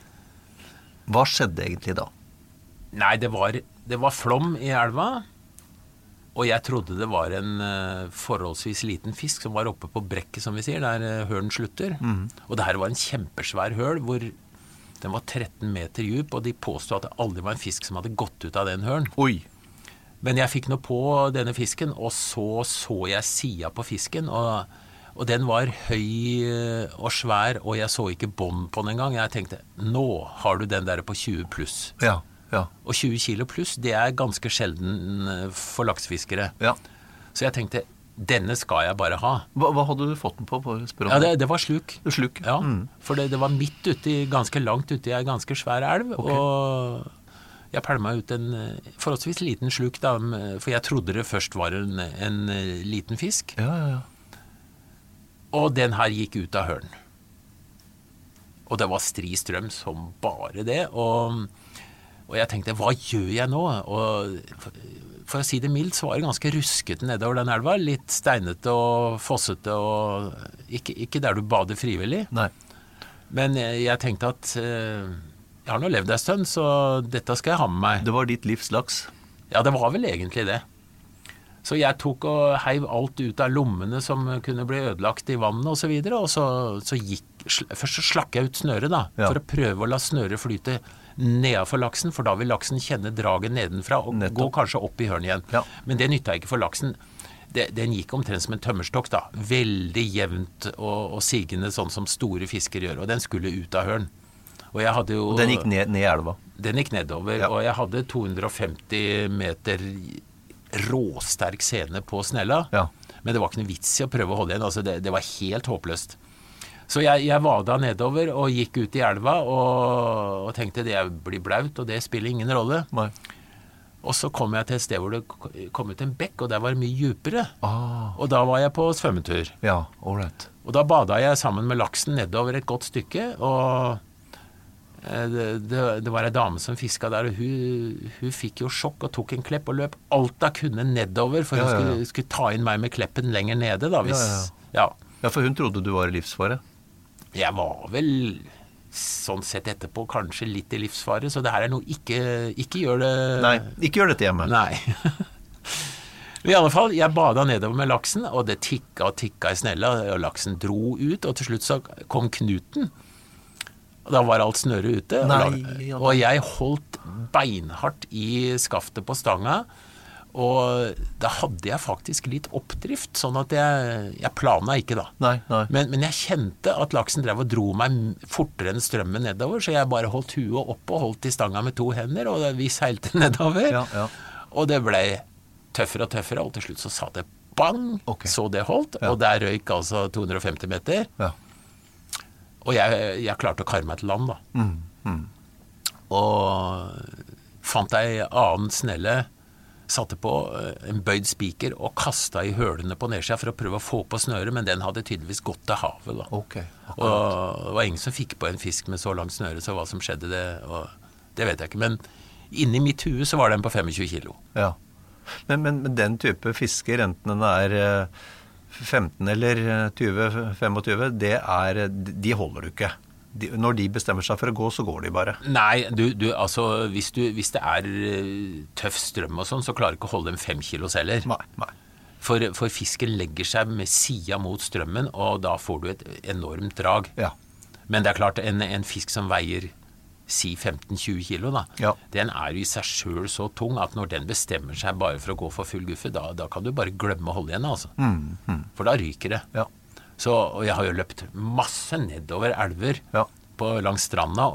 Hva skjedde egentlig da? Nei, det var, det var flom i elva, og jeg trodde det var en uh, forholdsvis liten fisk som var oppe på brekket, som vi sier, der uh, hølen slutter. Mm. Og det her var en kjempesvær høl, hvor den var tretten meter djup, og de påstod at det aldri var en fisk som hadde gått ut av den hølen. Oi! Men jeg fikk noe på denne fisken, og så så jeg sida på fisken, og, og den var høy og svær, og jeg så ikke bånd på den en gang. Jeg tenkte, nå har du den der på tjue pluss. Ja, ja. Og tjue kilo pluss, det er ganske sjelden for laksefiskere. Ja. Så jeg tenkte, denne skal jeg bare ha. Hva, hva hadde du fått den på? på spør om ja, det, det var sluk. Sluk? Ja, mm. for det, det var midt ute i, ganske langt ute i en ganske svær elv, okay. Og... Jeg pælmet ut en forholdsvis liten sluk da, for jeg trodde det først var en, en liten fisk. Ja, ja, ja. Og den her gikk ut av hølen. Og det var stri strøm som bare det, og, og jeg tenkte, hva gjør jeg nå? Og for, for å si det mildt, så var det ganske ruskete nedover den elva, litt steinete og fossete, og ikke, ikke der du bader frivillig. Nei. Men jeg, jeg tenkte at... Jeg har nå levd en stund, så dette skal jeg ha med meg. Det var ditt livs laks? Ja, det var vel egentlig det. Så jeg tok og heiv alt ut av lommene som kunne bli ødelagt i vannet og så videre, og så, så gikk, først så slakk jeg ut snøret da, ja. For å prøve å la snøret flyte nedenfor laksen, for da vil laksen kjenne draget nedenfra og Nettopp. Gå kanskje opp i hølen igjen. Ja. Men det nyttet ikke for laksen. Det, den gikk omtrent som en tømmerstokk da, veldig jevnt og, og sigende sånn som store fisker gjør, og den skulle ut av hølen. Og Og jeg hadde jo... Og den gikk ned, ned i elva? Den gikk nedover, ja. Og jeg hadde to hundre og femti meter råsterk scene på snella, ja. Men det var ikke noe vits i å prøve å holde igjen, altså det, det var helt håpløst. Så jeg, jeg vada nedover og gikk ut i elva og, og tenkte det blir blaut, og det spiller ingen rolle. Nei. Og så kom jeg til et sted hvor det kom ut en bekk, og der var det mye djupere. Ah. Og da var jeg på svømmetur. Ja, all right. Og da bada jeg sammen med laksen nedover et godt stykke, og det, det, det var en dame som fisket der, og hun, hun fikk jo sjokk og tok en klepp og løp alt hun kunne nedover, for ja, hun skulle, ja, ja. skulle ta inn meg med kleppen lenger nede da, hvis... Ja, ja. Ja. Ja, for hun trodde du var i livsfare. Jeg var vel... sånn sett etterpå kanskje litt i livsfare, så det her er noe ikke, ikke gjør det... Nei, ikke gjør dette hjemme. Nei. I alle fall, jeg bada nedover med laksen, og det tikka og tikka i snella, og laksen dro ut, og til slutt så kom knuten. Og da var alt snøret ute, Nei, og, ja. og jeg holdt beinhardt i skaftet på stanga, og da hadde jeg faktisk litt oppdrift, sånn at jeg, jeg plana ikke da. Nei, nei. Men, men jeg kjente at laksen drev og dro meg fortere enn strømmen nedover, så jeg bare holdt huet opp og holdt i stanga med to hender, og vi seilte nedover. Ja, ja. Og det ble tøffere og tøffere, og til slutt så sa det bang, okay. Så det holdt, ja. Og der røyk altså to hundre og femti meter. Ja. Og jeg, jeg klarte å karre meg til land da. Mm, mm. Og fant ei annen snelle, satte på en bøyd spiker og kastet i hølene på nedsida for å prøve å få på snøret, men den hadde tydeligvis gått til havet da. Okay, og det var ingen som fikk på en fisk med så langt snøre, så hva som skjedde det, og det vet jeg ikke, men inni mitt hue så var den på tjuefem kilo. Ja, men, men, men den type fisker, enten den er femten eller tjue tjuefem, det er, de holder du ikke. De, når de bestemmer seg for å gå, så går de bare. Nei, du, du, altså, hvis, du, hvis det er tøff strøm og sånn, så klarer du ikke å holde dem fem kilos heller. Nei, nei. For, for fisken legger seg med sida mot strømmen, og da får du et enormt drag. Ja. Men det er klart, en, en fisk som veier si femten til tjue kilo da, ja. Den er jo i seg selv så tung at når den bestemmer seg bare for å gå for full guffe, da, da kan du bare glemme å holde igjen, altså. Mm, mm. For da ryker det. Ja. Så, og jeg har jo løpt masse nedover elver ja. På langs stranda,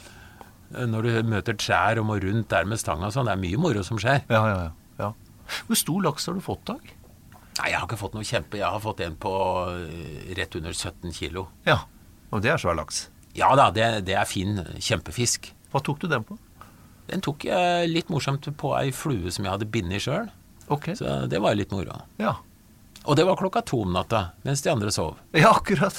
og når du møter trær og må rundt der med stanga og sånn, det er mye moro som skjer. Ja, ja, ja. Hvor stor laks har du fått, Dag? Nei, jeg har ikke fått noe kjempe. Jeg har fått en på rett under sytten kilo. Ja, og det er svær laks. Ja da, det, det er fin kjempefisk. Hva tok du den på? Den tok jeg litt morsomt på ei flue som jeg hadde bindet selv. Ok. Så det var litt moro. Ja. Og det var klokka to om natta, mens de andre sov. Ja, akkurat.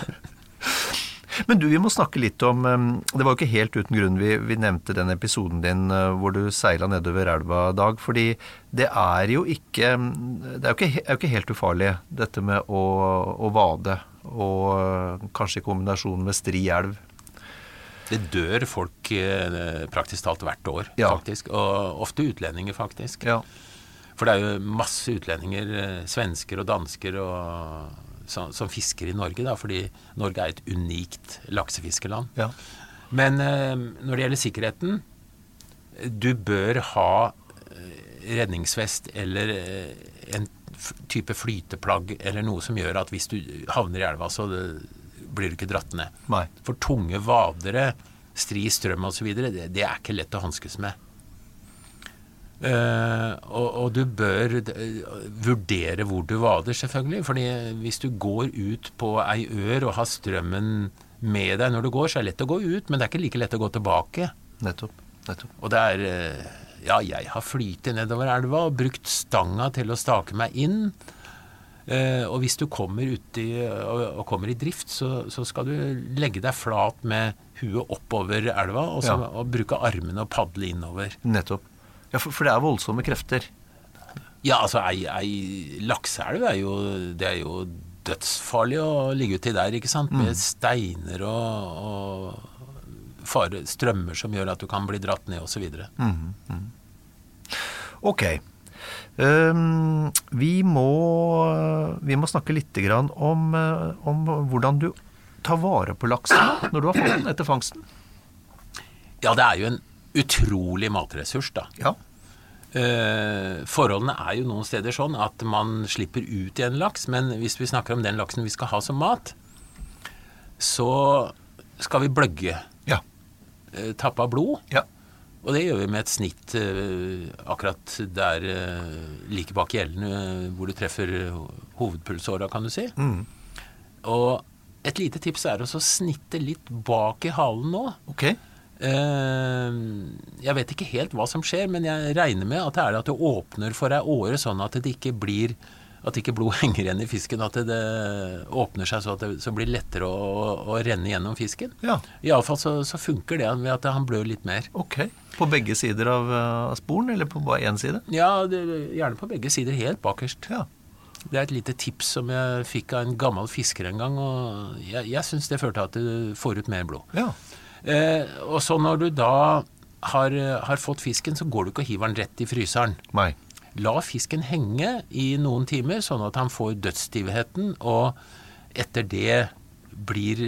Men du, vi må snakke litt om, det var jo ikke helt uten grunn vi, vi nevnte den episoden din hvor du seilet nedover elva, Dag, fordi det er jo ikke, det er jo ikke, er jo ikke helt ufarlig, dette med å, å vade, og kanskje i kombinasjon med stri elv. Det dør folk eh, praktisk talt hvert år, ja. Faktisk, og ofte utlendinger faktisk. Ja. For det er jo masse utlendinger, svensker og dansker, og, som, som fisker i Norge, da, fordi Norge er et unikt laksefiskeland. Ja. Men eh, når det gjelder sikkerheten, du bør ha redningsvest eller en type flyteplagg, eller noe som gjør at hvis du havner i elva, så det, blir du ikke dratt ned. Nei. For tunge vadere, stri strøm og så videre, det, det er ikke lett å hanskes med. Uh, og, og du bør uh, vurdere hvor du vader selvfølgelig, fordi hvis du går ut på ei ør og har strømmen med deg når du går, så er det lett å gå ut, men det er ikke like lett å gå tilbake. Nettopp, nettopp. Og det er, uh, ja, jeg har flytet nedover elva og brukt stanga til å stake meg inn, uh, og hvis du kommer ut i, og, og kommer i drift, så, så skal du legge deg flat med huet oppover elva, og, så, ja. Og bruke armene og paddle innover. Nettopp. Ja, for, for det er voldsomme krefter. Ja, altså, ei, ei lakseelv er jo, det er jo dødsfarlig å ligge uti der, ikke sant? Med mm. steiner og, og fare, strømmer som gjør at du kan bli dratt ned, og så videre. Mm, mm. Ok. Um, vi, må, vi må snakke litt grann om, om hvordan du tar vare på laksen når du har fått den etter fangsten. Ja, det er jo en utrolig matressurs da. Ja. Eh, forholdene er jo noen steder sånn at man slipper ut i en laks, men hvis vi snakker om den laksen vi skal ha som mat, så skal vi bløgge. Ja. eh, tappe av blod. Ja. Og det gjør vi med et snitt eh, akkurat der eh, like bak gjelden eh, hvor du treffer hovedpulsåra, kan du si. Mm. Og et lite tips er også å snitte litt bak i halen nå. Ok. Eh, jeg vet ikke helt hva som skjer, men jeg regner med at det er at det åpner for ei åre, sånn at det ikke blir at ikke blod henger igjen i fisken, at det, det åpner seg så at det så blir lettere å, å, å renne gjennom fisken. Ja. I alle fall så, så funker det ved at han blør litt mer. Ok. På begge sider av uh, sporen, eller på bare en side? Ja, det, gjerne på begge sider, helt bakerst. Ja. Det er et lite tips som jeg fikk av en gammel fisker en gang, og jeg, jeg synes det førte til at du får ut mer blod. Ja. Eh, og så når du da har, har fått fisken, så går du ikke og hiver den rett i fryseren. Nei. La fisken henge i noen timer, sånn at han får dødsstivheten, og etter det blir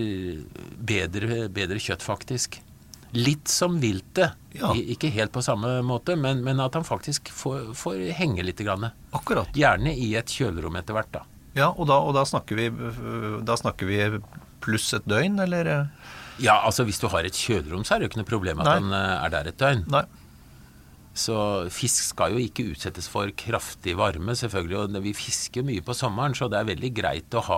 bedre, bedre kjøtt faktisk. Litt som viltet, Ja. I, ikke helt på samme måte, men, men at han faktisk får, får henge litt grann. Akkurat. Gjerne i et kjølerom etter hvert da. Ja, og da, og da snakker vi, da snakker vi pluss et døgn, eller? Ja, altså hvis du har et kjølerom, så er det jo ikke noe problem at Nei. han eh, er der et døgn. Nei. Så fisk skal jo ikke utsettes for kraftig varme, selvfølgelig, og vi fisker mye på sommeren, så det er veldig greit å ha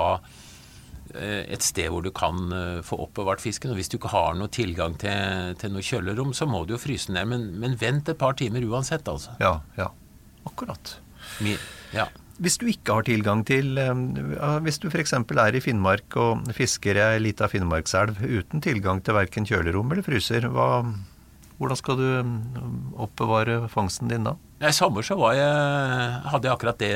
eh, et sted hvor du kan eh, få oppbevart fisken, og hvis du ikke har noe tilgang til, til noe kjølerom, så må du jo fryse ned, men, men vent et par timer uansett, altså. Ja, ja. Akkurat. Mi, ja. Hvis du ikke har tilgang til, uh, hvis du for eksempel er i Finnmark og fisker i en liten Finnmarkselv uten tilgang til hverken kjølerom eller fryser, hva, hvordan skal du oppbevare fangsten din da? I sommer så var jeg, hadde jeg akkurat det,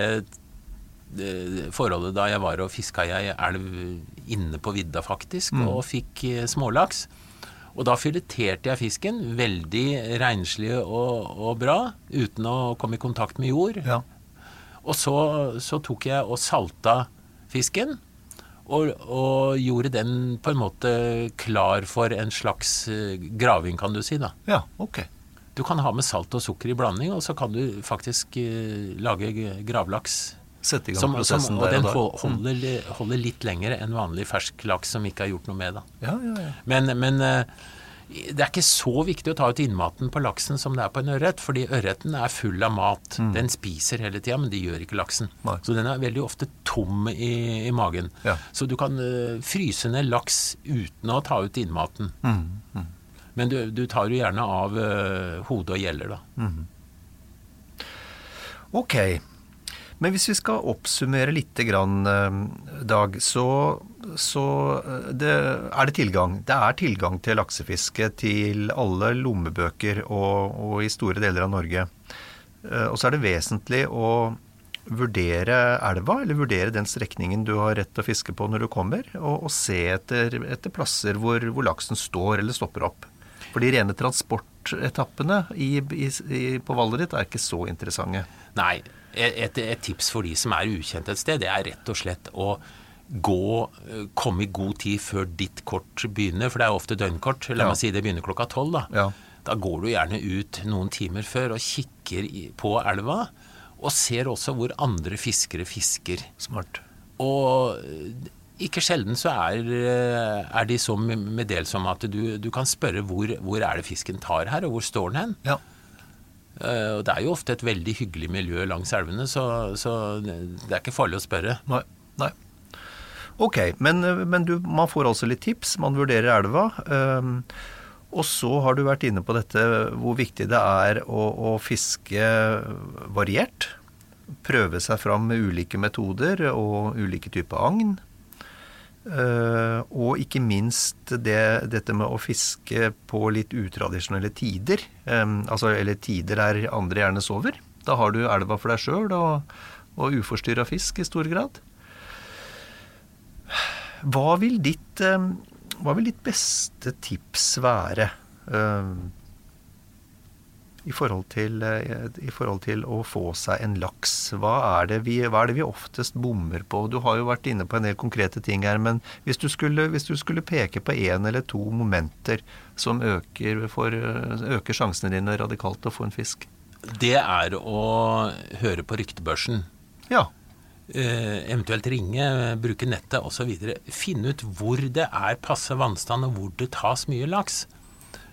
det forholdet da jeg var og fisket i en elv inne på vidda faktisk, mm. og fikk smålaks. Og da fileterte jeg fisken, veldig renslig og, og bra, uten å komme i kontakt med jord. Ja. Og så, så tok jeg og salta fisken, og, og gjorde den på en måte klar for en slags graving, kan du si da. Ja, ok. Du kan ha med salt og sukker i blanding, og så kan du faktisk uh, lage gravlaks. Sette i gang som, prosessen som, og der den og da. holder, holder litt lenger enn vanlig fersk laks som ikke har gjort noe med da. Ja, ja, ja. Men, men uh, det er ikke så viktig å ta ut innmaten på laksen som det er på en ørret, fordi ørreten er full av mat. Mm. Den spiser hele tiden, men det gjør ikke laksen. Nei. Så den er veldig ofte tom i, i magen. Ja. Så du kan uh, fryse ned laks uten å ta ut innmaten. Mm. Mm. Men du, du tar jo gjerne av uh, hode og gjeller da. Mm. Ok. Men hvis vi skal oppsummere litt grann, Dag, så, så det, er det tilgang. Det er tilgang til laksefiske til alle lommebøker og, og i store deler av Norge. Og så er det vesentlig å vurdere elva, eller vurdere den strekningen du har rett til å fiske på når du kommer, og, og se etter, etter plasser hvor, hvor laksen står eller stopper opp. For de rene transportetappene i, i, i, på valget ditt er ikke så interessante. Nei, et, et tips for de som er ukjent et sted, det er rett og slett å gå, komme i god tid før ditt kort begynner, for det er ofte døgnkort. La Ja. meg si det begynner klokka tolv da. Ja. Da går du gjerne ut noen timer før og kikker i, på elva, og ser også hvor andre fiskere fisker. Smart. Og ikke sjelden så er, er de så meddelsomme at du, du kan spørre hvor, hvor er det fisken tar her, og hvor står den hen? Ja. Uh, og det er jo ofte et veldig hyggelig miljø langs elvene, så, så det er ikke farlig å spørre. Nei, nei. Ok, men, men du, man får altså litt tips, man vurderer elva, um, og så har du vært inne på dette, hvor viktig det er å, å fiske variert, prøve seg fram med ulike metoder og ulike typer agn, uh, og ikke minst det, dette med å fiske på litt utradisjonelle tider, um, altså, eller tider der andre gjerne sover. Da har du elva for deg selv og, og uforstyrret fisk i stor grad. Hva vil ditt, hva vil ditt beste tips være uh, i, forhold til, uh, i forhold til å få seg en laks? Hva er, det vi, hva er det vi oftest bommer på? Du har jo vært inne på en del konkrete ting her, men hvis du skulle, hvis du skulle peke på en eller to momenter som øker, for, øker sjansene dine radikalt til å få en fisk? Det er å høre på ryktebørsen. Ja. Uh, eventuelt ringe, bruke nettet og så videre. Finne ut hvor det er passe vannstand og hvor det tas mye laks.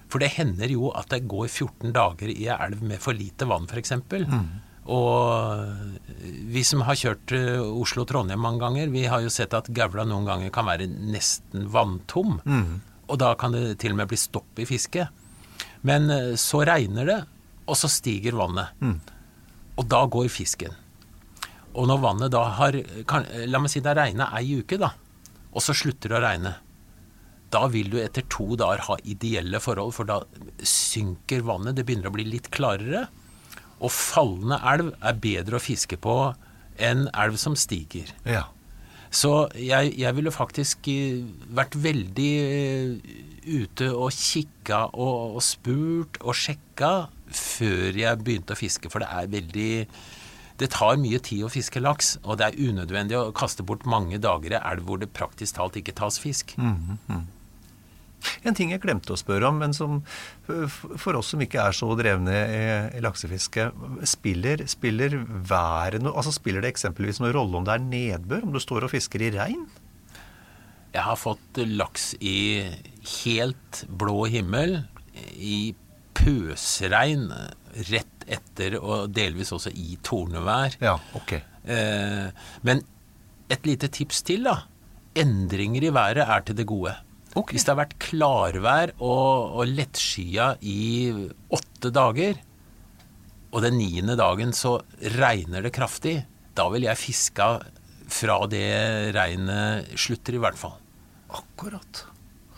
For det hender jo at det går fjorten dager i elv med for lite vann, for eksempel. Mm. Og vi som har kjørt Oslo-Trondheim mange ganger, vi har jo sett at Gavla noen ganger kan være nesten vanntom. Mm. Og da kan det til og med bli stopp i fiske. Men så regner det, og så stiger vannet. Mm. Og da går fisken. Og når vannet da har, kan, la meg si det har regnet ei uke da, og så slutter det å regne, da vil du etter to dager ha ideelle forhold, for da synker vannet, det begynner å bli litt klarere, og fallende elv er bedre å fiske på enn elv som stiger. Ja. Så jeg, jeg ville faktisk vært veldig ute og kikka og, og spurt og sjekka før jeg begynte å fiske, for det er veldig... Det tar mye tid å fiske laks, og det er unødvendig å kaste bort mange dager i elv hvor det praktisk talt ikke tas fisk. Mm-hmm. En ting jeg glemte å spørre om, men som for oss som ikke er så drevne i, i laksefiske, spiller, spiller været noe, altså spiller det eksempelvis noen rolle om det er nedbør, om du står og fisker i regn? Jeg har fått laks i helt blå himmel, i pøsregn, rett etter, og delvis også i tornevær. Ja, ok. Eh, men et lite tips til da, endringer i været er til det gode. Okay. Hvis det har vært klarvær og, og lettskya i åtte dager, og den niende dagen så regner det kraftig, da vil jeg fiske fra det regnet slutter i hvert fall. Akkurat.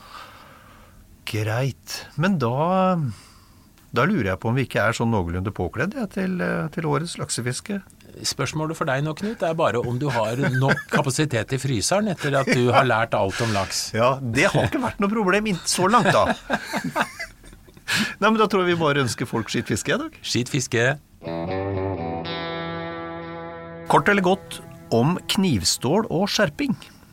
Greit. Men da, da lurer jeg på om vi ikke er sånn noenlunde påkledd ja, til, til årets laksefiske. Spørsmålet for deg nå, Knut, er bare om du har nok kapasitet i fryseren etter at du har lært alt om laks. Ja, det har ikke vært noe problem så langt da. Nei, men da tror jeg vi bare ønsker folk skitt fiske i dag. Skitt fiske. Kort eller godt om knivstål og skjerping.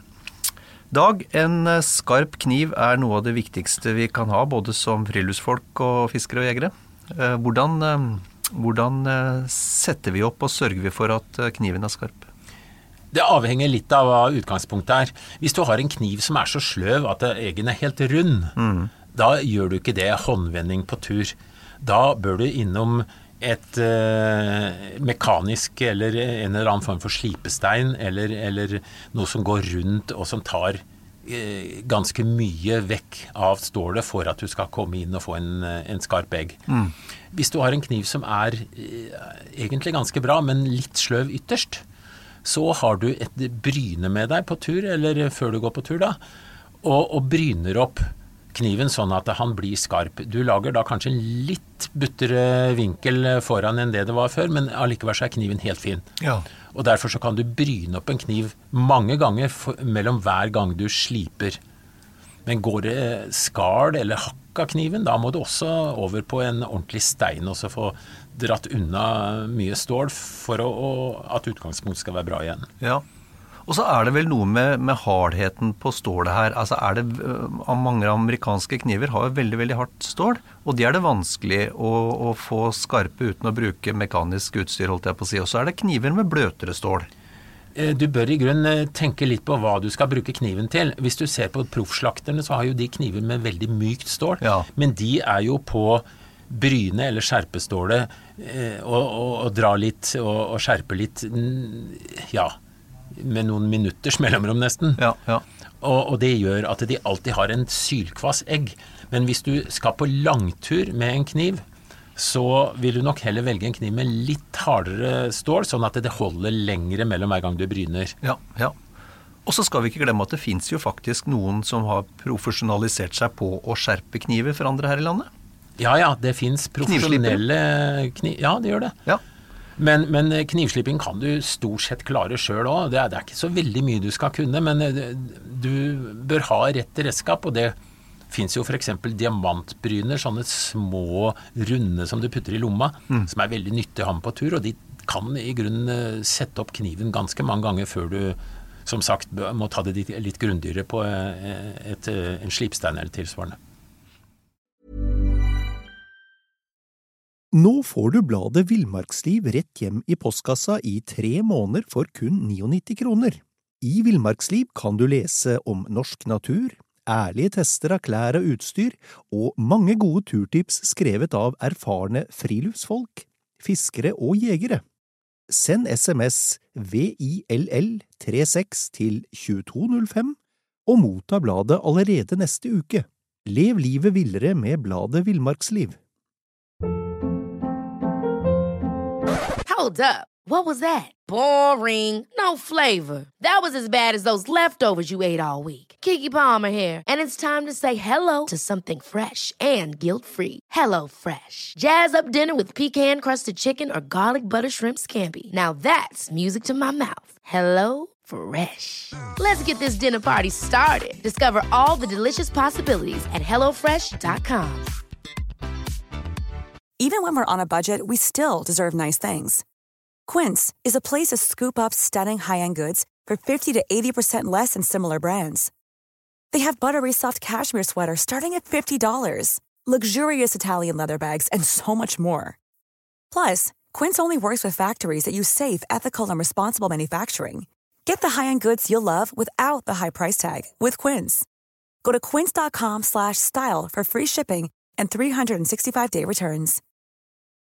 Dag, en skarp kniv er noe av det viktigste vi kan ha, både som friluftsfolk og fiskere og jegere. Hvordan... Hvordan setter vi opp og sørger vi for at kniven er skarp? Det avhenger litt av hva utgangspunktet er. Hvis du har en kniv som er så sløv at egen er helt rund, mm. da gjør du ikke det håndvending på tur. Da bør du innom et eh, mekanisk eller en eller annen form for slipestein eller, eller noe som går rundt og som tar eh, ganske mye vekk av stålet for at du skal komme inn og få en, en skarp egg. Mm. Hvis du har en kniv som er eh, egentlig ganske bra, men litt sløv ytterst, så har du et bryne med deg på tur, eller før du går på tur da, og, og bryner opp kniven sånn at han blir skarp. Du lager da kanskje en litt buttere vinkel foran enn det det var før, men allikevel så er kniven helt fin. Ja. Og derfor så kan du bryne opp en kniv mange ganger for, mellom hver gang du sliper. Men går det skard eller hakk av kniven, da må du også over på en ordentlig stein og så få dratt unna mye stål for å, å, at utgangspunktet skal være bra igjen. Ja, og så er det vel noe med, med hardheten på stålet her. Altså er det, mange amerikanske kniver har jo veldig, veldig hardt stål, og de er det vanskelig å, å få skarpe uten å bruke mekanisk utstyr, holdt jeg på å si. Og så er det kniver med bløtere stål. Du bør i grunn tenke litt på hva du skal bruke kniven til. Hvis du ser på proffslakterne, så har jo de kniver med veldig mykt stål, ja. Men de er jo på bryne eller skjerpestålet eh, og, og, og dra litt og, og skjerpe litt, ja, med noen minutters mellomrom nesten. Ja, ja. Og, og det gjør at de alltid har en sylkvass egg. Men hvis du skal på langtur med en kniv, så vil du nok heller velge en kniv med litt hardere stål, sånn at det holder lengre mellom hver gang du bryner. Ja, ja. Og så skal vi ikke glemme at det finnes jo faktisk noen som har profesjonalisert seg på å skjerpe kniver for andre her i landet. Ja, ja, det finnes profesjonelle kniv... Ja, det gjør det. Ja. Men, men knivslipping kan du stort sett klare selv også. Det er, det er ikke så veldig mye du skal kunne, men du bør ha rett redskap, og det finnes jo for eksempel diamantbryner, sånne små runde som du putter i lomma, mm. som er veldig nyttig å ha med på tur, og de kan i grunnen sette opp kniven ganske mange ganger før du, som sagt, må ta det litt grundigere på et, en slipstein eller tilsvarende. Nå får du bladet Villmarksliv rett hjem i postkassa i tre måneder for kun nittini kroner. I Villmarksliv kan du lese om norsk natur, ærlige tester av klær og utstyr, og mange gode turtips skrevet av erfarne friluftsfolk, fiskere og jegere. Send sms V I L L trettiseks til tjueto null fem og motta bladet allerede neste uke. Lev livet villere med bladet Villmarksliv. Hold up. What was that? Boring. No flavor. That was as bad as those leftovers you ate all week. Keke Palmer here, and it's time to say hello to something fresh and guilt-free. Hello Fresh. Jazz up dinner with pecan-crusted chicken or garlic butter shrimp scampi. Now that's music to my mouth. Hello Fresh. Let's get this dinner party started. Discover all the delicious possibilities at hello fresh dot com. Even when we're on a budget, we still deserve nice things. Quince is a place to scoop up stunning high-end goods for fifty to eighty percent less than similar brands. They have buttery soft cashmere sweaters starting at fifty dollars, luxurious Italian leather bags, and so much more. Plus, Quince only works with factories that use safe, ethical, and responsible manufacturing. Get the high-end goods you'll love without the high price tag with Quince. Go to quince dot com slash style for free shipping and three sixty-five day returns.